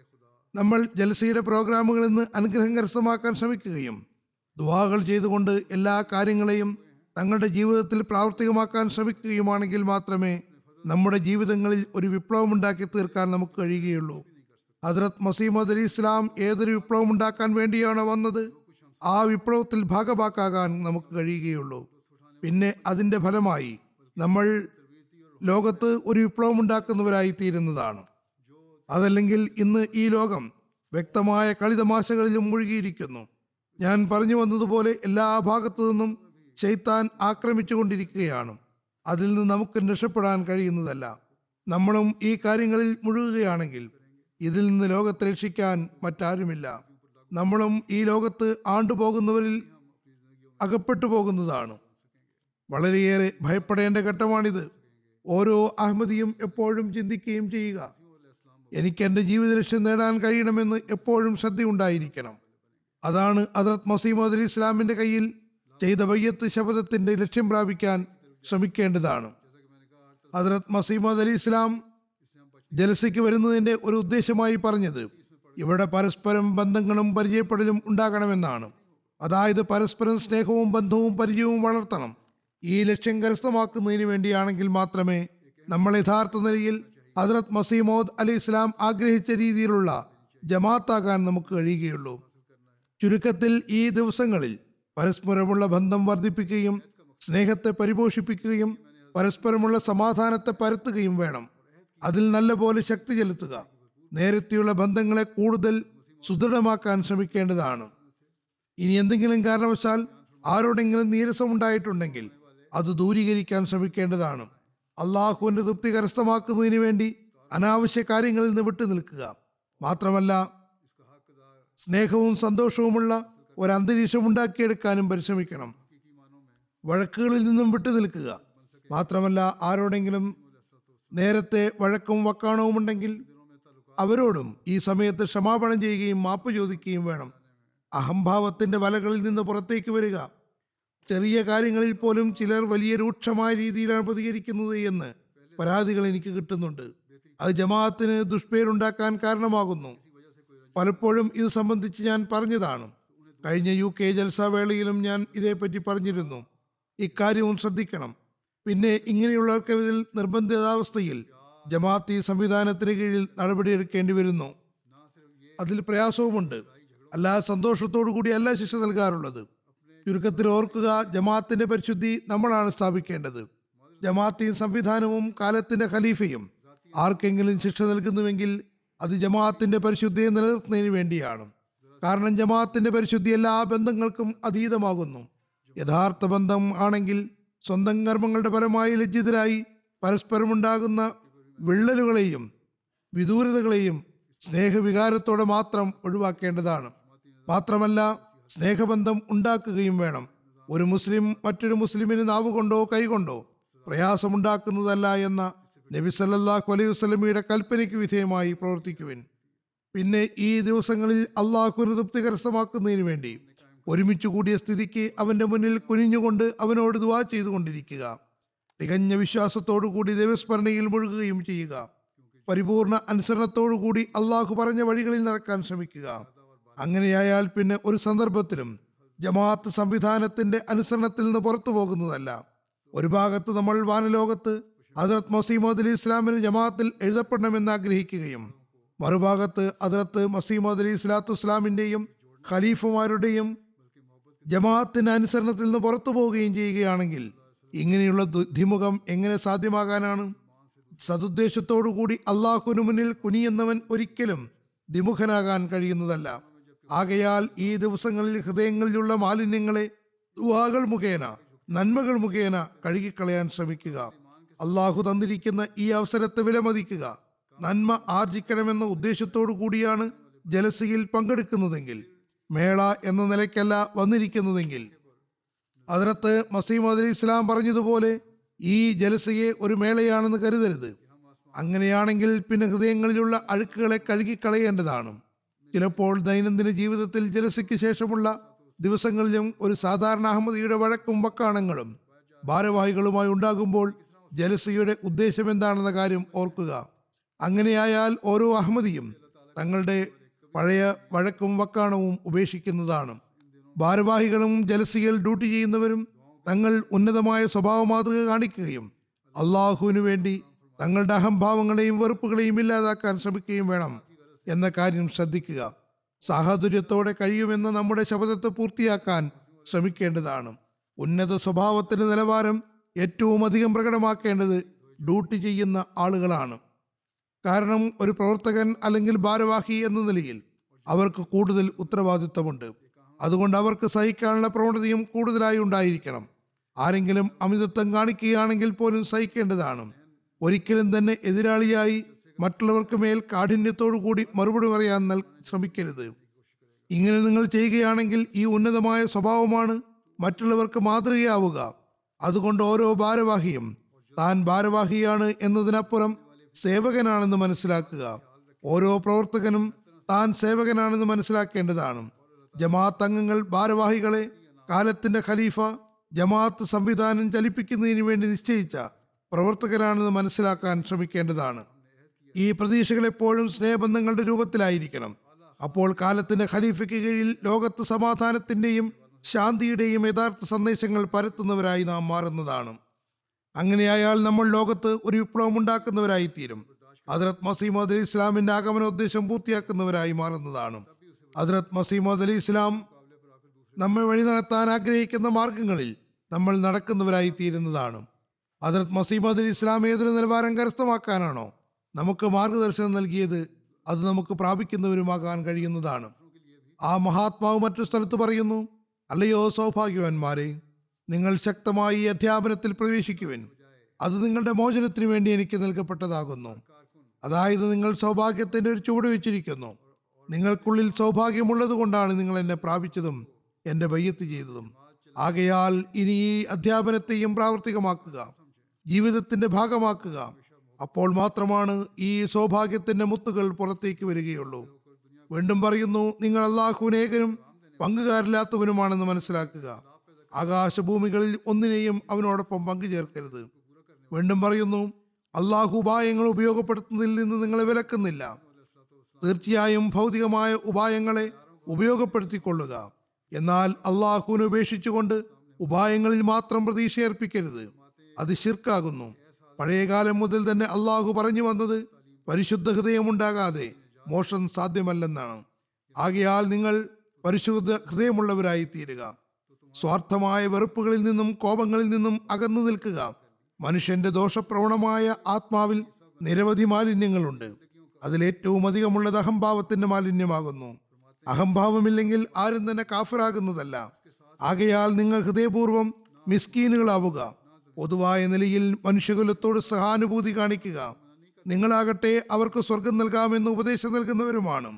നമ്മൾ ജൽസയുടെ പ്രോഗ്രാമുകളിൽ നിന്ന് അനുഗ്രഹം കരസ്ഥമാക്കാൻ ശ്രമിക്കുകയും ദുആകൾ ചെയ്തുകൊണ്ട് എല്ലാ കാര്യങ്ങളെയും തങ്ങളുടെ ജീവിതത്തിൽ പ്രാവർത്തികമാക്കാൻ ശ്രമിക്കുകയുമാണെങ്കിൽ മാത്രമേ നമ്മുടെ ജീവിതങ്ങളിൽ ഒരു വിപ്ലവം ഉണ്ടാക്കി തീർക്കാൻ നമുക്ക് കഴിയുകയുള്ളൂ. ഹദ്രത്ത് മസീഹ് മൗഊദ് അലൈഹി ഇസ്ലാം ഏതൊരു വിപ്ലവം ഉണ്ടാക്കാൻ വേണ്ടിയാണോ വന്നത്, ആ വിപ്ലവത്തിൽ ഭാഗഭാക്കാകാൻ നമുക്ക് കഴിയുകയുള്ളൂ. പിന്നെ അതിൻ്റെ ഫലമായി നമ്മൾ ലോകത്ത് ഒരു വിപ്ലവം ഉണ്ടാക്കുന്നവരായി തീരുന്നതാണ്. അതല്ലെങ്കിൽ ഇന്ന് ഈ ലോകം വ്യക്തമായ കളിതമാശകളിലും മുഴുകിയിരിക്കുന്നു. ഞാൻ പറഞ്ഞു വന്നതുപോലെ എല്ലാ ഭാഗത്തു നിന്നും ശൈത്താൻ ആക്രമിച്ചുകൊണ്ടിരിക്കുകയാണ്. അതിൽ നിന്ന് നമുക്ക് രക്ഷപ്പെടാൻ കഴിയുന്നതല്ല. നമ്മളും ഈ കാര്യങ്ങളിൽ മുഴുകുകയാണെങ്കിൽ ഇതിൽ നിന്ന് ലോകത്തെ രക്ഷിക്കാൻ മറ്റാരുമില്ല. നമ്മളും ഈ ലോകത്ത് ആണ്ടുപോകുന്നവരിൽ അകപ്പെട്ടു പോകുന്നതാണ്. വളരെയേറെ ഭയപ്പെടേണ്ട ഘട്ടമാണിത്. ഓരോ അഹമ്മദിയും എപ്പോഴും ചിന്തിക്കുകയും ചെയ്യുക, എനിക്ക് എൻ്റെ ജീവിത ലക്ഷ്യം നേടാൻ കഴിയണമെന്ന് എപ്പോഴും ശ്രദ്ധയുണ്ടായിരിക്കണം. അതാണ് ഹദ്രത്ത് മസീഹ് മൗഊദ് അലൈഹി ഇസ്ലാമിൻ്റെ കയ്യിൽ ചെയ്ത ബയ്യത്ത് ശപഥത്തിൻ്റെ ലക്ഷ്യം പ്രാപിക്കാൻ ശ്രമിക്കേണ്ടതാണ്. ഹദ്രത്ത് മസീഹ് മൗഊദ് അലൈഹി ഇസ്ലാം ജലസയ്ക്ക് വരുന്നതിൻ്റെ ഒരു ഉദ്ദേശമായി പറഞ്ഞത് ഇവിടെ പരസ്പരം ബന്ധങ്ങളും പരിചയപ്പെടലും ഉണ്ടാകണമെന്നാണ്. അതായത് പരസ്പരം സ്നേഹവും ബന്ധവും പരിചയവും വളർത്തണം. ഈ ലക്ഷ്യം കരസ്ഥമാക്കുന്നതിന് വേണ്ടിയാണെങ്കിൽ മാത്രമേ നമ്മൾ യഥാർത്ഥ നിലയിൽ ഹദ്രത്ത് മസീഹ് മൗഊദ് അലൈഹി ഇസ്ലാം ആഗ്രഹിച്ച രീതിയിലുള്ള ജമാഅത്താകാൻ നമുക്ക് കഴിയുകയുള്ളൂ. ചുരുക്കത്തിൽ ഈ ദിവസങ്ങളിൽ പരസ്പരമുള്ള ബന്ധം വർദ്ധിപ്പിക്കുകയും സ്നേഹത്തെ പരിപോഷിപ്പിക്കുകയും പരസ്പരമുള്ള സമാധാനത്തെ പരത്തുകയും വേണം. അതിൽ നല്ലപോലെ ശക്തി ചെലുത്തുക. നേരത്തെയുള്ള ബന്ധങ്ങളെ കൂടുതൽ സുദൃഢമാക്കാൻ ശ്രമിക്കേണ്ടതാണ്. ഇനി എന്തെങ്കിലും കാരണവശാൽ ആരോടെങ്കിലും നീരസമുണ്ടായിട്ടുണ്ടെങ്കിൽ അത് ദൂരീകരിക്കാൻ ശ്രമിക്കേണ്ടതാണ്. അള്ളാഹുവിന്റെ തൃപ്തി കരസ്ഥമാക്കുന്നതിന് വേണ്ടി അനാവശ്യ കാര്യങ്ങളിൽ നിന്ന് വിട്ടു നിൽക്കുക. മാത്രമല്ല സ്നേഹവും സന്തോഷവുമുള്ള ഒരു അന്തരീക്ഷം ഉണ്ടാക്കിയെടുക്കാനും പരിശ്രമിക്കണം. വഴക്കുകളിൽ നിന്നും വിട്ടു നിൽക്കുക. മാത്രമല്ല ആരോടെങ്കിലും നേരത്തെ വഴക്കും വക്കാണവും ഉണ്ടെങ്കിൽ അവരോടും ഈ സമയത്ത് ക്ഷമാപണം ചെയ്യുകയും മാപ്പ് ചോദിക്കുകയും വേണം. അഹംഭാവത്തിന്റെ വലകളിൽ നിന്ന് പുറത്തേക്ക് വരിക. ചെറിയ കാര്യങ്ങളിൽ പോലും ചിലർ വലിയ രൂക്ഷമായ രീതിയിലാണ് പ്രതികരിക്കുന്നത് എന്ന് പരാതികൾ എനിക്ക് കിട്ടുന്നുണ്ട്. അത് ജമാഅത്തിന് ദുഷ്പേരുണ്ടാക്കാൻ കാരണമാകുന്നു. പലപ്പോഴും ഇത് സംബന്ധിച്ച് ഞാൻ പറഞ്ഞതാണ്. കഴിഞ്ഞ യു കെ ജൽസ വേളയിലും ഞാൻ ഇതേപ്പറ്റി പറഞ്ഞിരുന്നു. ഇക്കാര്യവും ശ്രദ്ധിക്കണം. പിന്നെ ഇങ്ങനെയുള്ളവർക്ക് ഇതിൽ നിർബന്ധിതാവസ്ഥയിൽ ജമാഅത്ത് ഈ സംവിധാനത്തിന് കീഴിൽ നടപടിയെടുക്കേണ്ടി വരുന്നു. അതിൽ പ്രയാസവുമുണ്ട്. അല്ലാ സന്തോഷത്തോടു കൂടി അല്ല ശിക്ഷ നൽകാറുള്ളത്. ചുരുക്കത്തിൽ ഓർക്കുക, ജമാഅത്തിന്റെ പരിശുദ്ധി നമ്മളാണ് സ്ഥാപിക്കേണ്ടത്. ജമാഅത്തെയും സംവിധാനവും കാലത്തിന്റെ ഖലീഫയും ആർക്കെങ്കിലും ശിക്ഷ നൽകുന്നുവെങ്കിൽ അത് ജമാഅത്തിന്റെ പരിശുദ്ധിയെ നിലനിർത്തുന്നതിന് വേണ്ടിയാണ്. കാരണം ജമാഅത്തിന്റെ പരിശുദ്ധി എല്ലാ ബന്ധങ്ങൾക്കും അതീതമാകുന്നു. യഥാർത്ഥ ബന്ധം ആണെങ്കിൽ സ്വന്തം കർമ്മങ്ങളുടെ ഫലമായി ലജ്ജിതരായി പരസ്പരമുണ്ടാകുന്ന വിള്ളലുകളെയും വിദൂരതകളെയും സ്നേഹവികാരത്തോടെ മാത്രം ഒഴിവാക്കേണ്ടതാണ്. മാത്രമല്ല സ്നേഹബന്ധം ഉണ്ടാക്കുകയും വേണം. ഒരു മുസ്ലിം മറ്റൊരു മുസ്ലിമിന് നാവുകൊണ്ടോ കൈകൊണ്ടോ പ്രയാസമുണ്ടാക്കുന്നതല്ല എന്ന നബി സല്ലല്ലാഹു അലൈഹി വസല്ലമയുടെ കൽപ്പനയ്ക്ക് വിധേയമായി പ്രവർത്തിക്കുവിൻ. പിന്നെ ഈ ദിവസങ്ങളിൽ അള്ളാഹുവിന് തൃപ്തി കരസ്ഥമാക്കുന്നതിന് വേണ്ടി ഒരുമിച്ച് കൂടിയ സ്ഥിതിക്ക് അവന്റെ മുന്നിൽ കുനിഞ്ഞുകൊണ്ട് അവനോട് ദുആ ചെയ്തുകൊണ്ടിരിക്കുക. തികഞ്ഞ വിശ്വാസത്തോടു കൂടി ദൈവസ്മരണയിൽ മുഴുകുകയും ചെയ്യുക. പരിപൂർണ അനുസരണത്തോടു കൂടി അള്ളാഹു പറഞ്ഞ വഴികളിൽ നടക്കാൻ ശ്രമിക്കുക. അങ്ങനെയായാൽ പിന്നെ ഒരു സന്ദർഭത്തിലും ജമാഅത്ത് സംവിധാനത്തിന്റെ അനുസരണത്തിൽ നിന്ന് പുറത്തു പോകുന്നതല്ല. ഒരു ഭാഗത്ത് നമ്മൾ വാനലോകത്ത് ഹദ്രത്ത് മസീഹ് മൗഊദ് അലൈഹി ഇസ്ലാമിന് ജമാഅത്തിൽ എഴുതപ്പെടണമെന്ന് ആഗ്രഹിക്കുകയും മറുഭാഗത്ത് ഹദ്രത്ത് മസീഹ് മൗഊദ് അലൈഹി സ്വലാത്തു വസ്സലാമിന്റെയും ഖലീഫമാരുടെയും ജമാഅത്തിന്റെ അനുസരണത്തിൽ നിന്ന് പുറത്തു പോവുകയും ചെയ്യുകയാണെങ്കിൽ ഇങ്ങനെയുള്ള ദ്വിമുഖം എങ്ങനെ സാധ്യമാകാനാണ്? സതുദ്ദേശത്തോടു കൂടി അള്ളാഹുവിന് മുന്നിൽ കുനിയുന്നവൻ ഒരിക്കലും ദ്വിമുഖനാകാൻ കഴിയുന്നതല്ല. ആകയാൽ ഈ ദിവസങ്ങളിൽ ഹൃദയങ്ങളിലുള്ള മാലിന്യങ്ങളെ ദുആകൾ മുഖേന നന്മകൾ മുഖേന കഴുകിക്കളയാൻ ശ്രമിക്കുക. അള്ളാഹു തന്നിരിക്കുന്ന ഈ അവസരത്തെ വിലമതിക്കുക. നന്മ ആർജിക്കണമെന്ന ഉദ്ദേശത്തോടു കൂടിയാണ് ജലസയിൽ പങ്കെടുക്കുന്നതെങ്കിൽ, മേള എന്ന നിലയ്ക്കല്ല വന്നിരിക്കുന്നതെങ്കിൽ, ഹദ്രത്ത് മസീഹ് മൗഊദ് അലൈഹി ഇസ്ലാം പറഞ്ഞതുപോലെ ഈ ജലസയെ ഒരു മേളയാണെന്ന് കരുതരുത്. അങ്ങനെയാണെങ്കിൽ പിന്നെ ഹൃദയങ്ങളിലുള്ള അഴുക്കുകളെ കഴുകിക്കളയേണ്ടതാണ്. ചിലപ്പോൾ ദൈനംദിന ജീവിതത്തിൽ ജലസയ്ക്ക് ശേഷമുള്ള ദിവസങ്ങളിലും ഒരു സാധാരണ അഹമ്മദിയുടെ വഴക്കും വക്കാണങ്ങളും ഭാരവാഹികളുമായി ഉണ്ടാകുമ്പോൾ ജലസയുടെ ഉദ്ദേശം എന്താണെന്ന കാര്യം ഓർക്കുക. അങ്ങനെയായാൽ ഓരോ അഹമ്മദിയും തങ്ങളുടെ പഴയ വഴക്കും വക്കാണവും ഉപേക്ഷിക്കുന്നതാണ്. ഭാരവാഹികളും ജലസയിൽ ഡ്യൂട്ടി ചെയ്യുന്നവരും തങ്ങൾ ഉന്നതമായ സ്വഭാവ മാതൃക കാണിക്കുകയും അള്ളാഹുവിനു വേണ്ടി തങ്ങളുടെ അഹംഭാവങ്ങളെയും വെറുപ്പുകളെയും ഇല്ലാതാക്കാൻ ശ്രമിക്കുകയും വേണം എന്ന കാര്യം ശ്രദ്ധിക്കുക. സാഹചര്യത്തോടെ കഴിയുമെന്ന നമ്മുടെ ശപഥത്തെ പൂർത്തിയാക്കാൻ ശ്രമിക്കേണ്ടതാണ്. ഉന്നത സ്വഭാവത്തിന്റെ നിലവാരം ഏറ്റവും അധികം പ്രകടമാക്കേണ്ടത് ഡ്യൂട്ടി ചെയ്യുന്ന ആളുകളാണ്. കാരണം ഒരു പ്രവർത്തകൻ അല്ലെങ്കിൽ ഭാരവാഹി എന്ന നിലയിൽ അവർക്ക് കൂടുതൽ ഉത്തരവാദിത്തമുണ്ട്. അതുകൊണ്ട് അവർക്ക് സഹിക്കാനുള്ള പ്രവണതയും കൂടുതലായി ഉണ്ടായിരിക്കണം. ആരെങ്കിലും അമിതത്വം കാണിക്കുകയാണെങ്കിൽ പോലും സഹിക്കേണ്ടതാണ്. ഒരിക്കലും തന്നെ എതിരാളിയായി മറ്റുള്ളവർക്ക് മേൽ കാഠിന്യത്തോടു കൂടി മറുപടി പറയാൻ നൽ ശ്രമിക്കരുത്. ഇങ്ങനെ നിങ്ങൾ ചെയ്യുകയാണെങ്കിൽ ഈ ഉന്നതമായ സ്വഭാവമാണ് മറ്റുള്ളവർക്ക് മാതൃകയാവുക. അതുകൊണ്ട് ഓരോ ഭാരവാഹിയും താൻ ഭാരവാഹിയാണ് എന്നതിനപ്പുറം സേവകനാണെന്ന് മനസ്സിലാക്കുക. ഓരോ പ്രവർത്തകനും താൻ സേവകനാണെന്ന് മനസ്സിലാക്കേണ്ടതാണ്. ജമാഅത്ത് അംഗങ്ങൾ ഭാരവാഹികളെ കാലത്തിന്റെ ഖലീഫ, ജമാഅത്ത് സംവിധാനം ചലിപ്പിക്കുന്നതിന് വേണ്ടി നിശ്ചയിച്ച പ്രവർത്തകരാണെന്ന് മനസ്സിലാക്കാൻ ശ്രമിക്കേണ്ടതാണ്. ഈ പ്രതീക്ഷകൾ എപ്പോഴും സ്നേഹബന്ധങ്ങളുടെ രൂപത്തിലായിരിക്കണം. അപ്പോൾ കാലത്തിന്റെ ഖലീഫയ്ക്ക് കീഴിൽ ലോകത്ത് സമാധാനത്തിന്റെയും ശാന്തിയുടെയും യഥാർത്ഥ സന്ദേശങ്ങൾ പരത്തുന്നവരായി നാം മാറുന്നതാണ്. അങ്ങനെയായാൽ നമ്മൾ ലോകത്ത് ഒരു വിപ്ലവം ഉണ്ടാക്കുന്നവരായി തീരും. ഹദ്രത്ത് മസീഹ് അലി ഇസ്ലാമിന്റെ ആഗമനോദ്ദേശം പൂർത്തിയാക്കുന്നവരായി മാറുന്നതാണ്. ഹദ്രത്ത് മസീഹ് അലി ഇസ്ലാം നമ്മെ വഴി നടത്താൻ ആഗ്രഹിക്കുന്ന മാർഗങ്ങളിൽ നമ്മൾ നടക്കുന്നവരായി തീരുന്നതാണ്. ഹദ്രത്ത് മസീഹ് അലി ഇസ്ലാം ഏതൊരു നിലവാരം കരസ്ഥമാക്കാനാണോ നമുക്ക് മാർഗദർശനം നൽകിയത്, അത് നമുക്ക് പ്രാപിക്കുന്നവരുമാകാൻ കഴിയുന്നതാണ്. ആ മഹാത്മാവ് മറ്റൊരു സ്ഥലത്ത് പറയുന്നു, അല്ലയോ സൗഭാഗ്യവാന്മാരെ, നിങ്ങൾ ശക്തമായി ഈ അധ്യാപനത്തിൽ പ്രവേശിക്കുവിൻ. അത് നിങ്ങളുടെ മോചനത്തിന് വേണ്ടി എനിക്ക് നൽകപ്പെട്ടതാകുന്നു. അതായത് നിങ്ങൾ സൗഭാഗ്യത്തിന്റെ ഒരു ചുവട് വെച്ചിരിക്കുന്നു. നിങ്ങൾക്കുള്ളിൽ സൗഭാഗ്യമുള്ളത് കൊണ്ടാണ് നിങ്ങൾ എന്നെ പ്രാപിച്ചതും എന്റെ ബയ്യത്ത് ചെയ്തതും. ആകയാൽ ഇനി ഈ അധ്യാപനത്തെയും പ്രാവർത്തികമാക്കുക, ജീവിതത്തിന്റെ ഭാഗമാക്കുക. അപ്പോൾ മാത്രമാണ് ഈ സൗഭാഗ്യത്തിന്റെ മുത്തുകൾ പുറത്തേക്ക് വരികയുള്ളൂ. വീണ്ടും പറയുന്നു, നിങ്ങൾ അല്ലാഹുവിന് ഏകനും പങ്കുകാരില്ലാത്തവനുമാണെന്ന് മനസ്സിലാക്കുക. ആകാശഭൂമികളിൽ ഒന്നിനെയും അവനോടൊപ്പം പങ്കുചേർക്കരുത്. വീണ്ടും പറയുന്നു, അള്ളാഹു ഉപായങ്ങൾ ഉപയോഗപ്പെടുത്തുന്നതിൽ നിന്ന് നിങ്ങളെ വിലക്കുന്നില്ല. തീർച്ചയായും ഭൗതികമായ ഉപായങ്ങളെ ഉപയോഗപ്പെടുത്തിക്കൊള്ളുക. എന്നാൽ അള്ളാഹുവിനെ ഉപേക്ഷിച്ചുകൊണ്ട് ഉപായങ്ങളിൽ മാത്രം പ്രതീക്ഷയർപ്പിക്കരുത്. അത് ശിർക്കാകുന്നു. പഴയകാലം മുതൽ തന്നെ അള്ളാഹു പറഞ്ഞു വന്നത് പരിശുദ്ധ ഹൃദയമുണ്ടാകാതെ മോക്ഷം സാധ്യമല്ലെന്നാണ്. ആകയാൽ നിങ്ങൾ പരിശുദ്ധ ഹൃദയമുള്ളവരായി തീരുക. സ്വാർത്ഥമായ വെറുപ്പുകളിൽ നിന്നും കോപങ്ങളിൽ നിന്നും അകന്നു നിൽക്കുക. മനുഷ്യന്റെ ദോഷപ്രവണമായ ആത്മാവിൽ നിരവധി മാലിന്യങ്ങളുണ്ട്. അതിലേറ്റവും അധികമുള്ളത് അഹംഭാവത്തിന്റെ മാലിന്യമാകുന്നു. അഹംഭാവമില്ലെങ്കിൽ ആരും തന്നെ കാഫിറാകുന്നതല്ല. ആകയാൽ നിങ്ങൾ ഹൃദയപൂർവ്വം മിസ്കീനുകളാവുക. പൊതുവായ നിലയിൽ മനുഷ്യകുലത്തോട് സഹാനുഭൂതി കാണിക്കുക. നിങ്ങളാകട്ടെ അവർക്ക് സ്വർഗം നൽകാമെന്ന് ഉപദേശം നൽകുന്നവരുമാണ്.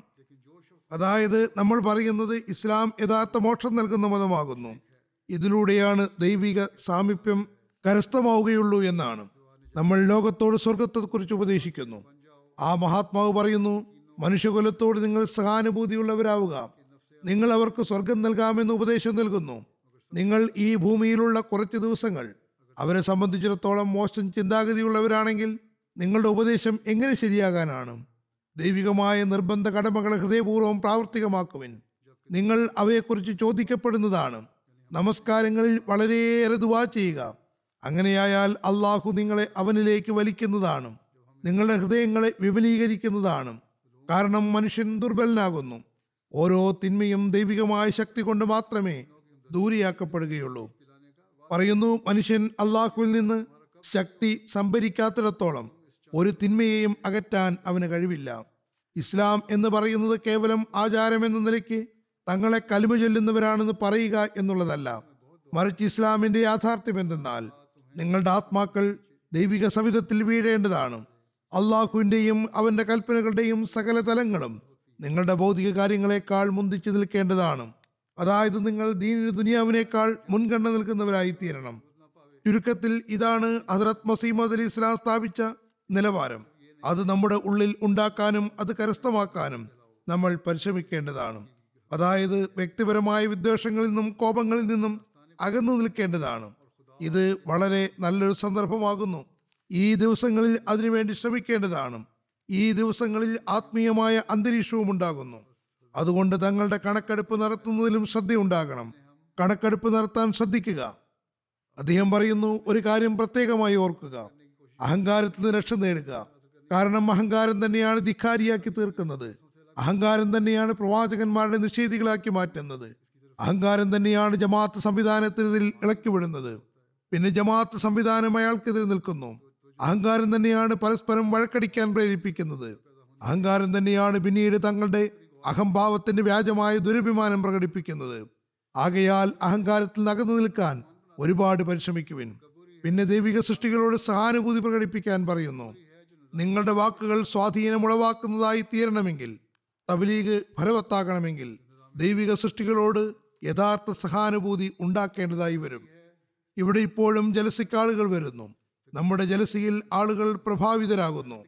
അതായത് നമ്മൾ പറയുന്നത് ഇസ്ലാം യഥാർത്ഥ മോക്ഷം നൽകുന്ന മതമാകുന്നു. ഇതിലൂടെയാണ് ദൈവിക സാമീപ്യം കരസ്ഥമാവുകയുള്ളൂ എന്നാണ്. നമ്മൾ ലോകത്തോട് സ്വർഗത്തെക്കുറിച്ച് ഉപദേശിക്കുന്നു. ആ മഹാത്മാവ് പറയുന്നു, മനുഷ്യകുലത്തോട് നിങ്ങൾ സഹാനുഭൂതിയുള്ളവരാവുക. നിങ്ങൾ അവർക്ക് സ്വർഗം നൽകാമെന്ന് ഉപദേശം നൽകുന്നു. നിങ്ങൾ ഈ ഭൂമിയിലുള്ള കുറച്ച് ദിവസങ്ങൾ അവരെ സംബന്ധിച്ചിടത്തോളം മോശം ചിന്താഗതിയുള്ളവരാണെങ്കിൽ നിങ്ങളുടെ ഉപദേശം എങ്ങനെ ശരിയാകാനാണ്? ദൈവികമായ നിർബന്ധ കടമകളെ ഹൃദയപൂർവ്വം പ്രാവർത്തികമാക്കുവിൻ. നിങ്ങൾ അവയെക്കുറിച്ച് ചോദിക്കപ്പെടുന്നതാണ്. നമസ്കാരങ്ങളിൽ വളരെയേറെ ദുആ ചെയ്യുക. അങ്ങനെയായാൽ അള്ളാഹു നിങ്ങളെ അവനിലേക്ക് വലിക്കുന്നതാണ്. നിങ്ങളുടെ ഹൃദയങ്ങളെ വിപുലീകരിക്കുന്നതാണ്. കാരണം മനുഷ്യൻ ദുർബലനാകുന്നു. ഓരോ തിന്മയും ദൈവികമായ ശക്തി കൊണ്ട് മാത്രമേ ദൂരെയാക്കപ്പെടുകയുള്ളൂ. പറയുന്നു, മനുഷ്യൻ അള്ളാഹുവിൽ നിന്ന് ശക്തി സംഭരിക്കാത്തിടത്തോളം ഒരു തിന്മയെയും അകറ്റാൻ അവന് കഴിവില്ല. ഇസ്ലാം എന്ന് പറയുന്നത് കേവലം ആചാരം എന്ന നിലയ്ക്ക് തങ്ങളെ കലിമ ചൊല്ലുന്നവരാണെന്ന് പറയുക എന്നുള്ളതല്ല. മറിച്ച് ഇസ്ലാമിന്റെ യാഥാർത്ഥ്യം എന്തെന്നാൽ നിങ്ങളുടെ ആത്മാക്കൾ ദൈവിക സവിധത്തിൽ വീഴേണ്ടതാണ്. അള്ളാഹുവിന്റെയും അവന്റെ കൽപ്പനകളുടെയും സകല തലങ്ങളും നിങ്ങളുടെ ഭൗതിക കാര്യങ്ങളെക്കാൾ മുന്തിച്ചു നിൽക്കേണ്ടതാണ്. അതായത് നിങ്ങൾ ദീനിന് ദുനിയാവിനേക്കാൾ മുൻഗണന നൽകുന്നവരായി തീരണം. ചുരുക്കത്തിൽ ഇതാണ് ഹദ്രത്ത് മസീഹ് അലി ഇസ്ലാം സ്ഥാപിച്ച നിലവാരം. അത് നമ്മുടെ ഉള്ളിൽ ഉണ്ടാക്കാനും അത് കരസ്ഥമാക്കാനും നമ്മൾ പരിശ്രമിക്കേണ്ടതാണ്. അതായത് വ്യക്തിപരമായ വിദ്വേഷങ്ങളിൽ നിന്നും കോപങ്ങളിൽ നിന്നും അകന്നു നിൽക്കേണ്ടതാണ്. ഇത് വളരെ നല്ലൊരു സന്ദർഭമാകുന്നു. ഈ ദിവസങ്ങളിൽ അതിനുവേണ്ടി ശ്രമിക്കേണ്ടതാണ്. ഈ ദിവസങ്ങളിൽ ആത്മീയമായ അന്തരീക്ഷവും ഉണ്ടാകുന്നു. അതുകൊണ്ട് തങ്ങളുടെ കണക്കെടുപ്പ് നടത്തുന്നതിലും ശ്രദ്ധയുണ്ടാകണം. കണക്കെടുപ്പ് നടത്താൻ ശ്രദ്ധിക്കുക. അദ്ദേഹം പറയുന്നു, ഒരു കാര്യം പ്രത്യേകമായി ഓർക്കുക, അഹങ്കാരത്തിൽ നിന്ന് രക്ഷ നേടുക. കാരണം അഹങ്കാരം തന്നെയാണ് ധിക്കാരിയാക്കി തീർക്കുന്നത്. അഹങ്കാരം തന്നെയാണ് പ്രവാചകന്മാരുടെ നിഷേധികളാക്കി മാറ്റുന്നത്. അഹങ്കാരം തന്നെയാണ് ജമാഅത്ത് സംവിധാനത്തിൽ ഇളക്കി വിടുന്നത്. പിന്നെ ജമാഅത്ത് സംവിധാനം അയാൾക്കെതിരെ നിൽക്കുന്നു. അഹങ്കാരം തന്നെയാണ് പരസ്പരം വഴക്കടിക്കാൻ പ്രേരിപ്പിക്കുന്നത്. അഹങ്കാരം തന്നെയാണ് പിന്നീട് തങ്ങളുടെ അഹംഭാവത്തിന്റെ വ്യാജമായ ദുരഭിമാനം പ്രകടിപ്പിക്കുന്നത്. ആകയാൽ അഹങ്കാരത്തിൽ നകന്നു നിൽക്കാൻ ഒരുപാട് പരിശ്രമിക്കുവിൻ. പിന്നെ ദൈവിക സൃഷ്ടികളോട് സഹാനുഭൂതി പ്രകടിപ്പിക്കാൻ പറയുന്നു. നിങ്ങളുടെ വാക്കുകൾ സ്വാധീനമുളവാക്കുന്നതായി തീരണമെങ്കിൽ, തബ്ലീഗ് ഫലവത്താകണമെങ്കിൽ ദൈവിക സൃഷ്ടികളോട് യഥാർത്ഥ സഹാനുഭൂതി ഉണ്ടാക്കേണ്ടതായി വരും. ഇവിടെ ഇപ്പോഴും ജലസിക്കാളുകൾ വരുന്നു. നമ്മുടെ ജലസിയിൽ ആളുകൾ പ്രഭാവിതരാകുന്നു.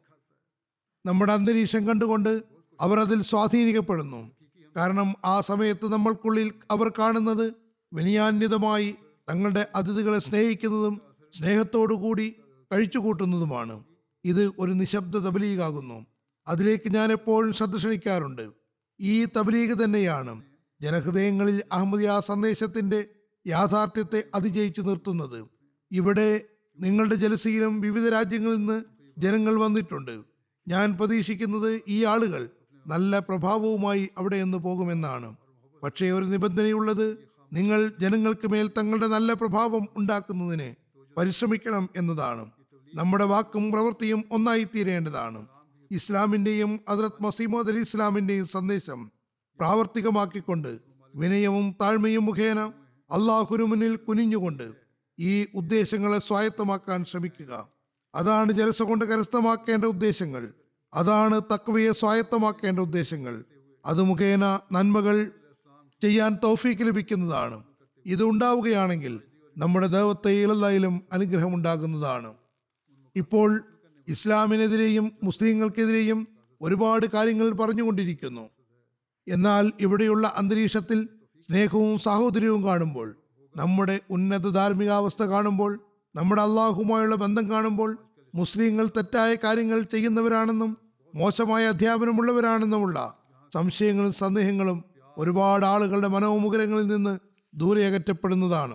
നമ്മുടെ അന്തരീക്ഷം കണ്ടുകൊണ്ട് അവർ അതിൽ സ്വാധീനിക്കപ്പെടുന്നു. കാരണം ആ സമയത്ത് നമ്മൾക്കുള്ളിൽ അവർ കാണുന്നത് വിനയാന്വിതമായി തങ്ങളുടെ അതിഥികളെ സ്നേഹിക്കുന്നതും സ്നേഹത്തോടുകൂടി കഴിച്ചുകൂട്ടുന്നതുമാണ്. ഇത് ഒരു നിശബ്ദ തബ്ലീഗാകുന്നു. അതിലേക്ക് ഞാൻ എപ്പോഴും ശ്രദ്ധ ക്ഷണിക്കാറുണ്ട്. ഈ തബ്ലീഗ് തന്നെയാണ് ജനഹൃദയങ്ങളിൽ അഹമ്മദിയ സന്ദേശത്തിന്റെ യാഥാർത്ഥ്യത്തെ അതിജയിച്ചു നിർത്തുന്നത്. ഇവിടെ നിങ്ങളുടെ ജലസിയിലും വിവിധ രാജ്യങ്ങളിൽ നിന്ന് ജനങ്ങൾ വന്നിട്ടുണ്ട്. ഞാൻ പ്രതീക്ഷിക്കുന്നത് ഈ ആളുകൾ നല്ല പ്രഭാവവുമായി അവിടെ നിന്ന് പോകുമെന്നാണ്. പക്ഷേ ഒരു നിബന്ധനയുള്ളത്, നിങ്ങൾ ജനങ്ങൾക്ക് മേൽ തങ്ങളുടെ നല്ല പ്രഭാവം ഉണ്ടാക്കുന്നതിന് പരിശ്രമിക്കണം എന്നതാണ്. നമ്മുടെ വാക്കും പ്രവൃത്തിയും ഒന്നായി തീരേണ്ടതാണ്. ഇസ്ലാമിന്റെയും ഹദ്റത്ത് മസീഹ് അലി ഇസ്ലാമിന്റെയും സന്ദേശം പ്രാവർത്തികമാക്കിക്കൊണ്ട് വിനയവും താഴ്മയും മുഖേന അള്ളാഹുവിനു മുന്നിൽ കുനിഞ്ഞുകൊണ്ട് ഈ ഉദ്ദേശങ്ങളെ സ്വായത്തമാക്കാൻ ശ്രമിക്കുക. അതാണ് ജലസ കൊണ്ട് കരസ്ഥമാക്കേണ്ട ഉദ്ദേശങ്ങൾ. അതാണ് തഖ്വയെ സ്വായത്തമാക്കേണ്ട ഉദ്ദേശങ്ങൾ. അത് മുഖേന നന്മകൾ ചെയ്യാൻ തൗഫീക്ക് ലഭിക്കുന്നതാണ്. ഇത് ഉണ്ടാവുകയാണെങ്കിൽ നമ്മുടെ ദൈവത്തെ ഇലല്ലായിലും അനുഗ്രഹം ഉണ്ടാകുന്നതാണ്. ഇപ്പോൾ ഇസ്ലാമിനെതിരെയും മുസ്ലിങ്ങൾക്കെതിരെയും ഒരുപാട് കാര്യങ്ങൾ പറഞ്ഞുകൊണ്ടിരിക്കുന്നു. എന്നാൽ ഇവിടെയുള്ള അന്തരീക്ഷത്തിൽ സ്നേഹവും സാഹോദര്യവും കാണുമ്പോൾ, നമ്മുടെ ഉന്നത ധാർമ്മികാവസ്ഥ കാണുമ്പോൾ, നമ്മുടെ അള്ളാഹുമായുള്ള ബന്ധം കാണുമ്പോൾ, മുസ്ലിങ്ങൾ തെറ്റായ കാര്യങ്ങൾ ചെയ്യുന്നവരാണെന്നും മോശമായ അധ്യാപനമുള്ളവരാണെന്നുമുള്ള സംശയങ്ങളും സന്ദേഹങ്ങളും ഒരുപാട് ആളുകളുടെ മനോമുഖരങ്ങളിൽ നിന്ന് ദൂരെ അകറ്റപ്പെടുന്നതാണ്.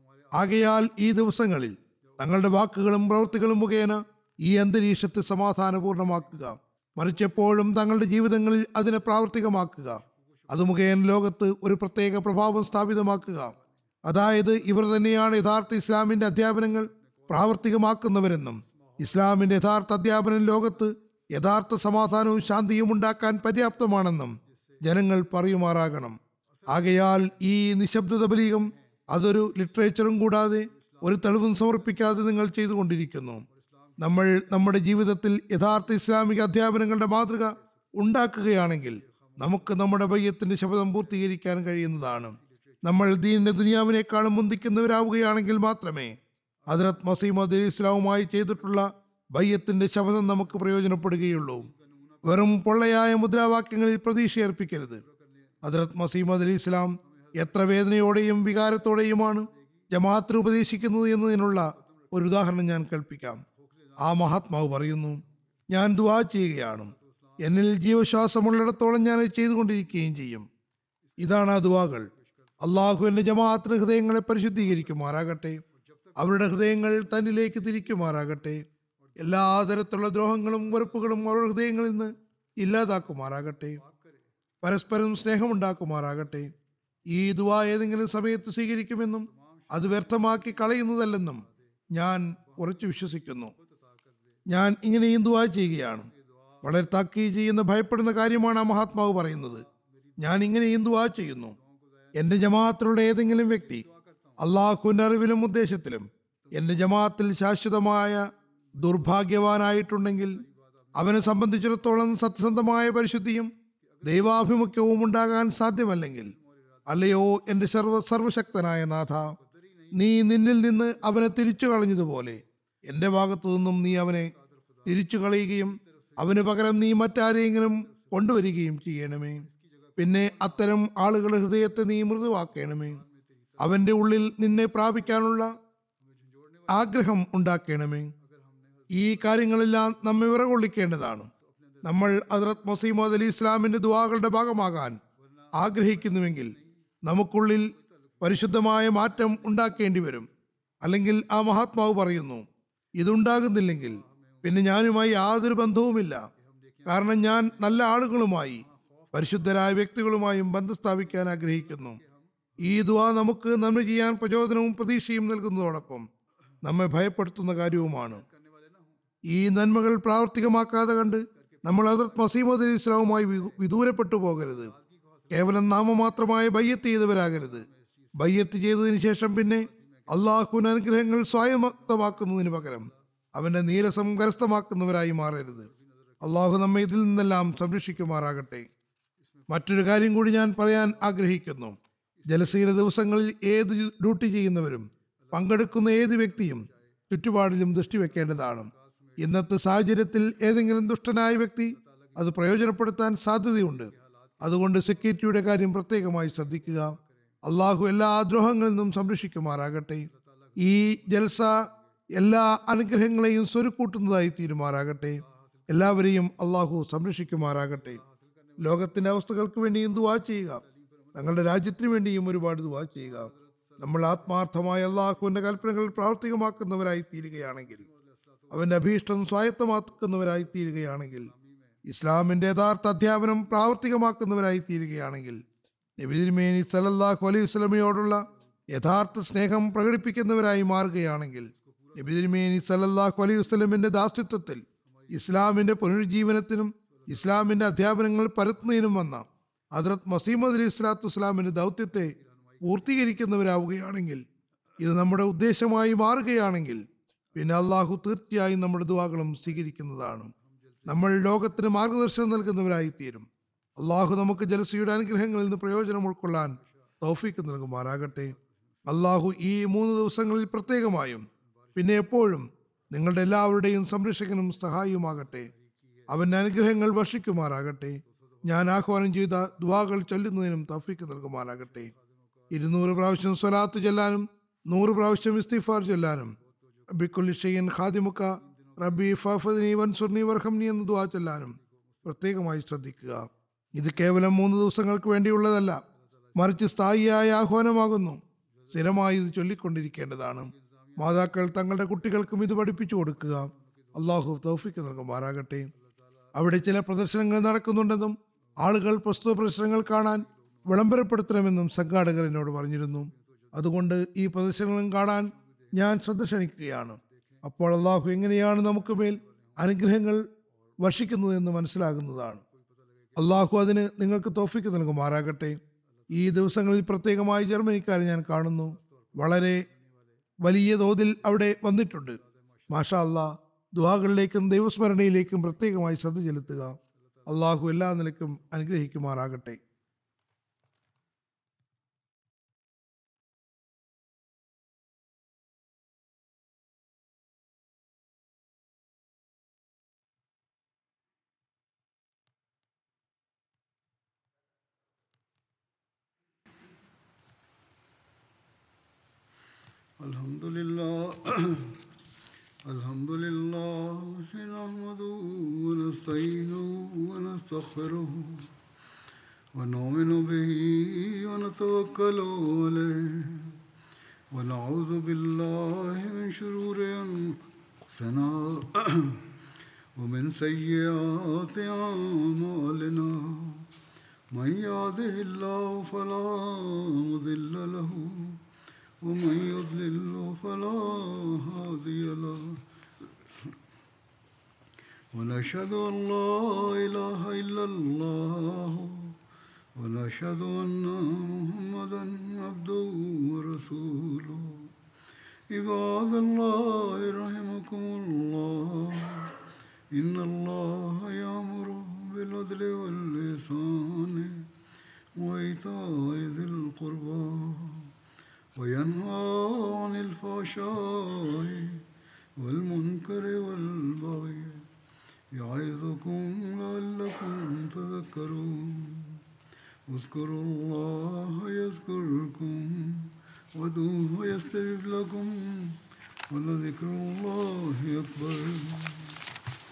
ആകയാൽ ഈ ദിവസങ്ങളിൽ തങ്ങളുടെ വാക്കുകളും പ്രവൃത്തികളും മുഖേന ഈ അന്തരീക്ഷത്തെ സമാധാനപൂർണ്ണമാക്കുക. മറിച്ചെപ്പോഴും തങ്ങളുടെ ജീവിതങ്ങളിൽ അതിനെ പ്രാവർത്തികമാക്കുക. അത് മുഖേന ലോകത്ത് ഒരു പ്രത്യേക പ്രഭാവം സ്ഥാപിതമാക്കുക. അതായത് ഇവർ തന്നെയാണ് യഥാർത്ഥ ഇസ്ലാമിന്റെ അധ്യാപനങ്ങൾ പ്രാവർത്തികമാക്കുന്നവരെന്നും ഇസ്ലാമിന്റെ യഥാർത്ഥ അധ്യാപനം ലോകത്ത് യഥാർത്ഥ സമാധാനവും ശാന്തിയും ഉണ്ടാക്കാൻ പര്യാപ്തമാണെന്നും ജനങ്ങൾ പറയുമാറാകണം. ആകയാൽ ഈ നിശബ്ദ തബ്ലീഗും അതൊരു ലിറ്ററേച്ചറും കൂടാതെ ഒരു തെളിവും സമർപ്പിക്കാതെ നിങ്ങൾ ചെയ്തുകൊണ്ടിരിക്കുന്നു. നമ്മൾ നമ്മുടെ ജീവിതത്തിൽ യഥാർത്ഥ ഇസ്ലാമിക അധ്യാപനങ്ങളുടെ മാതൃക ഉണ്ടാക്കുകയാണെങ്കിൽ നമുക്ക് നമ്മുടെ ബയ്യത്തിന്റെ ശബ്ദം പൂർത്തീകരിക്കാൻ കഴിയുന്നതാണ്. നമ്മൾ ദീനിന്റെ ദുനിയാവിനേക്കാളും മുന്തിക്കുന്നവരാവുകയാണെങ്കിൽ മാത്രമേ ഹദ്റത്ത് മസീഹ് അലി ഇസ്ലാമുമായി ചെയ്തിട്ടുള്ള ബയ്യത്തിന്റെ ശബ്ദം നമുക്ക് പ്രയോജനപ്പെടുകയുള്ളൂ. വെറും പൊള്ളയായ മുദ്രാവാക്യങ്ങളിൽ പ്രതീക്ഷയർപ്പിക്കരുത്. ഹദ്റത്ത് മസീഹ് അലി ഇസ്ലാം എത്ര വേദനയോടെയും വികാരത്തോടെയുമാണ് ജമാഅത്തിന് ഉപദേശിക്കുന്നത് എന്നതിനുള്ള ഒരു ഉദാഹരണം ഞാൻ കൽപ്പിക്കാം. ആ മഹാത്മാവ് പറയുന്നു, ഞാൻ ദുആ ചെയ്യുകയാണ്, എന്നിൽ ജീവശ്വാസമുള്ളിടത്തോളം ഞാൻ അത് ചെയ്തുകൊണ്ടിരിക്കുകയും ചെയ്യും. ഇതാണ് ആ ദുആകൾ. അള്ളാഹു എന്റെ ജമാഅത്തിന് ഹൃദയങ്ങളെ പരിശുദ്ധീകരിക്കുമാറാകട്ടെ. അവരുടെ ഹൃദയങ്ങൾ തന്നിലേക്ക് തിരിക്കുമാറാകട്ടെ. എല്ലാ തരത്തിലുള്ള ദ്രോഹങ്ങളും വെറുപ്പുകളും അവരുടെ ഹൃദയങ്ങളിൽ നിന്ന് ഇല്ലാതാക്കുമാറാകട്ടെ. പരസ്പരം സ്നേഹമുണ്ടാക്കുമാറാകട്ടെ. ഈ ദുആ ഏതെങ്കിലും സമയത്ത് സ്വീകരിക്കുമെന്നും അത് വ്യർത്ഥമാക്കി കളയുന്നതല്ലെന്നും ഞാൻ ഉറച്ചു വിശ്വസിക്കുന്നു. ഞാൻ ഇങ്ങനെയും ദുആ ചെയ്യുകയാണ്. വളരെ താക്കീത് ചെയ്യുന്ന ഭയപ്പെടുന്ന കാര്യമാണ് ആ മഹാത്മാവ് പറയുന്നത്. ഞാൻ ഇങ്ങനെയും ദുആ ചെയ്യുന്നു, എന്റെ ജമാഅത്തിലുള്ള ഏതെങ്കിലും വ്യക്തി അള്ളാഹുവിന്റെ അറിവിലും ഉദ്ദേശത്തിലും എന്റെ ജമാഅത്തിൽ ശാശ്വതമായ ദുർഭാഗ്യവാനായിട്ടുണ്ടെങ്കിൽ അവനെ സംബന്ധിച്ചിടത്തോളം സത്യസന്ധമായ പരിശുദ്ധിയും ദൈവാഭിമുഖ്യവും ഉണ്ടാകാൻ സാധ്യമല്ലെങ്കിൽ, അല്ലയോ എന്റെ സർവ സർവശക്തനായ നാഥ, നീ നിന്നിൽ നിന്ന് അവനെ തിരിച്ചു കളഞ്ഞതുപോലെ എന്റെ ഭാഗത്തു നിന്നും നീ അവനെ തിരിച്ചു കളയുകയും അവന് പകരം നീ മറ്റാരെങ്കിലും കൊണ്ടുവരികയും ചെയ്യണമേ. പിന്നെ അത്തരം ആളുകളുടെ ഹൃദയത്തെ നീ മൃദുവാക്കണമേ. അവന്റെ ഉള്ളിൽ നിന്നെ പ്രാപിക്കാനുള്ള ആഗ്രഹം ഉണ്ടാക്കണമേ. ഈ കാര്യങ്ങളെല്ലാം നമ്മെ വിറകൊള്ളിക്കേണ്ടതാണ്. നമ്മൾ ഹദ്റത്ത് മസീഹ് മൗഊദ് അലി ഇസ്ലാമിന്റെ ദുആകളുടെ ഭാഗമാകാൻ ആഗ്രഹിക്കുന്നുവെങ്കിൽ നമുക്കുള്ളിൽ പരിശുദ്ധമായ മാറ്റം ഉണ്ടാക്കേണ്ടി വരും. അല്ലെങ്കിൽ ആ മഹാത്മാവ് പറയുന്നു, ഇതുണ്ടാകുന്നില്ലെങ്കിൽ പിന്നെ ഞാനുമായി യാതൊരു ബന്ധവുമില്ല. കാരണം ഞാൻ നല്ല ആളുകളുമായി, പരിശുദ്ധരായ വ്യക്തികളുമായും ബന്ധം സ്ഥാപിക്കാൻ ആഗ്രഹിക്കുന്നു. ഈ ദുആ നമുക്ക് നന്മ ചെയ്യാൻ പ്രചോദനവും പ്രതീക്ഷയും നൽകുന്നതോടൊപ്പം നമ്മെ ഭയപ്പെടുത്തുന്ന കാര്യവുമാണ്. ഈ നന്മകൾ പ്രാവർത്തികമാക്കാതെ കണ്ട് നമ്മൾ ഹദ്റത്ത് മസീഹ് മൗഊദ് അലി ഇസ്ലാമുമായി വിദൂരപ്പെട്ടു പോകരുത്. കേവലം നാമമാത്രമായ ബയ്യത്ത് ചെയ്തവരാകരുത്. ബയ്യത്ത് ചെയ്തതിനു ശേഷം പിന്നെ അള്ളാഹുവിന്റെ അനുഗ്രഹങ്ങൾ സ്വായത്തമാക്കുന്നതിന് പകരം അവന്റെ നീരസം കരസ്ഥമാക്കുന്നവരായി മാറരുത്. അള്ളാഹു നമ്മെ ഇതിൽ നിന്നെല്ലാം സംരക്ഷിക്കുമാറാകട്ടെ. മറ്റൊരു കാര്യം കൂടി ഞാൻ പറയാൻ ആഗ്രഹിക്കുന്നു. ജലസയുടെ ദിവസങ്ങളിൽ ഏത് ഡ്യൂട്ടി ചെയ്യുന്നവരും പങ്കെടുക്കുന്ന ഏത് വ്യക്തിയും ചുറ്റുപാടിലും ദൃഷ്ടി വെക്കേണ്ടതാണ്. ഇന്നത്തെ സാഹചര്യത്തിൽ ഏതെങ്കിലും ദുഷ്ടനായ വ്യക്തി അത് പ്രയോജനപ്പെടുത്താൻ സാധ്യതയുണ്ട്. അതുകൊണ്ട് സെക്യൂരിറ്റിയുടെ കാര്യം പ്രത്യേകമായി ശ്രദ്ധിക്കുക. അള്ളാഹു എല്ലാ ദ്രോഹങ്ങളിൽ നിന്നും സംരക്ഷിക്കുമാറാകട്ടെ. ഈ ജൽസ എല്ലാ അനുഗ്രഹങ്ങളെയും സ്വരുക്കൂട്ടുന്നതായി തീരുമാറാകട്ടെ. എല്ലാവരെയും അള്ളാഹു സംരക്ഷിക്കുമാറാകട്ടെ. ലോകത്തിന്റെ അവസ്ഥകൾക്ക് വേണ്ടിയും ദുആ ചെയ്യുക. തങ്ങളുടെ രാജ്യത്തിന് വേണ്ടിയും ഒരുപാട് ദുആ ചെയ്യുക. നമ്മൾ ആത്മാർത്ഥമായ അള്ളാഹുവിന്റെ കൽപ്പനകൾ പ്രാവർത്തികമാക്കുന്നവരായി തീരുകയാണെങ്കിൽ, അവന്റെ അഭീഷ്ടം സ്വായത്തമാക്കുന്നവരായി തീരുകയാണെങ്കിൽ, ഇസ്ലാമിന്റെ യഥാർത്ഥ അധ്യാപനം പ്രാവർത്തികമാക്കുന്നവരായി തീരുകയാണെങ്കിൽ, നബി തിരുമേനി സല്ലല്ലാഹു അലൈഹി വസല്ലമയോടുള്ള യഥാർത്ഥ സ്നേഹം പ്രകടിപ്പിക്കുന്നവരായി മാറുകയാണെങ്കിൽ, നബി തിരുമേനി സല്ലല്ലാഹു അലൈഹി വസല്ലമിന്റെ ദാസ്യത്വത്തിൽ ഇസ്ലാമിന്റെ പുനരുജ്ജീവനത്തിനും ഇസ്ലാമിന്റെ അധ്യാപനങ്ങൾ പരത്തുന്നതിനും വന്ന ഹദ്റത്ത് മസീഹ് മൗഊദ് അലൈഹി സ്വലാത്തു വസ്സലാമിന്റെ ദൗത്യത്തെ പൂർത്തീകരിക്കുന്നവരാവുകയാണെങ്കിൽ, ഇത് നമ്മുടെ ഉദ്ദേശമായി മാറുകയാണെങ്കിൽ, പിന്നെ അള്ളാഹു തീർച്ചയായും നമ്മുടെ ദുആകളും സ്വീകരിക്കുന്നതാണ്. നമ്മൾ ലോകത്തിന് മാർഗദർശനം നൽകുന്നവരായി തീരും. അള്ളാഹു നമുക്ക് ജലസയുടെ അനുഗ്രഹങ്ങളിൽ നിന്ന് പ്രയോജനം ഉൾക്കൊള്ളാൻ തൗഫീക്ക് നൽകുമാറാകട്ടെ. അള്ളാഹു ഈ മൂന്ന് ദിവസങ്ങളിൽ പ്രത്യേകമായും പിന്നെ എപ്പോഴും നിങ്ങളുടെ എല്ലാവരുടെയും സംരക്ഷകനും സഹായിയുമാകട്ടെ. അവന്റെ അനുഗ്രഹങ്ങൾ വർഷിക്കുമാറാകട്ടെ. ഞാൻ ആഹ്വാനം ചെയ്ത ദുആകൾ ചൊല്ലുന്നതിനും തൗഫീക്ക് നൽകുമാറാകട്ടെ. ഇരുന്നൂറ് പ്രാവശ്യം സ്വലാത്ത് ചൊല്ലാനും നൂറ് പ്രാവശ്യം ഇസ്തിഗ്ഫാർ ചൊല്ലാനും ബിക്കുല്ലി ഷൈഇൻ ഖാദിമുക റബ്ബി ഫഅഫ്ദിനി വൻസുർനി വർഹംനി എന്ന് ദുആ ചൊല്ലാനും പ്രത്യേകമായി ശ്രദ്ധിക്കുക. ഇത് കേവലം മൂന്ന് ദിവസങ്ങൾക്ക് വേണ്ടിയുള്ളതല്ല, മറിച്ച് സ്ഥായിയായ ആഹ്വാനമാകുന്നു. സ്ഥിരമായി ഇത് ചൊല്ലിക്കൊണ്ടിരിക്കേണ്ടതാണ്. മാതാക്കൾ തങ്ങളുടെ കുട്ടികൾക്കും ഇത് പഠിപ്പിച്ചു കൊടുക്കുക. അള്ളാഹു തൗഫീക്ക് നൽകുമാറാകട്ടെ. അവിടെ ചില പ്രദർശനങ്ങൾ നടക്കുന്നുണ്ടെന്നും ആളുകൾ പ്രസ്തുത പ്രദർശനങ്ങൾ കാണാൻ വിളംബരപ്പെടുത്തണമെന്നും സംഘാടകർ എന്നോട് പറഞ്ഞിരുന്നു. അതുകൊണ്ട് ഈ പ്രദർശനങ്ങളും കാണാൻ ഞാൻ ശ്രദ്ധ ക്ഷണിക്കുകയാണ്. അപ്പോൾ അള്ളാഹു എങ്ങനെയാണ് നമുക്ക് മേൽ അനുഗ്രഹങ്ങൾ വർഷിക്കുന്നതെന്ന് മനസ്സിലാകുന്നതാണ്. അള്ളാഹു അതിന് നിങ്ങൾക്ക് തൗഫീക്ക് നൽകുമാറാകട്ടെ. ഈ ദിവസങ്ങളിൽ പ്രത്യേകമായി ജർമ്മനിക്കാരെ ഞാൻ കാണുന്നു. വളരെ വലിയ തോതിൽ അവിടെ വന്നിട്ടുണ്ട്. മാഷാ അള്ളാഹ്. ദുആകളിലേക്കും ദൈവസ്മരണയിലേക്കും പ്രത്യേകമായി ശ്രദ്ധ ചെലുത്തുക. അള്ളാഹു എല്ലാ നിലയ്ക്കും അനുഗ്രഹിക്കുമാറാകട്ടെ. Alhamdulillah. الحمد لله نحمده ونستعينه ونستغفره ونؤمن به ونتوكل عليه ونعوذ بالله من شرور أنفسنا ومن سيئات أعمالنا من يهده الله فلا مضل له ومن يضلل فلا هادي له ونشهد أن لا إله إلا الله ونشهد أن محمدا عبده ورسوله عباد الله رحمكم الله إن الله يأمر بالعدل والإحسان وإيتاء ذي القربى وينهى عن الفحشاء والمنكر والبغي يعظكم لعلكم تذكرون اذكروا الله يذكركم وادعوه يستجب لكم ولذكر الله أكبر.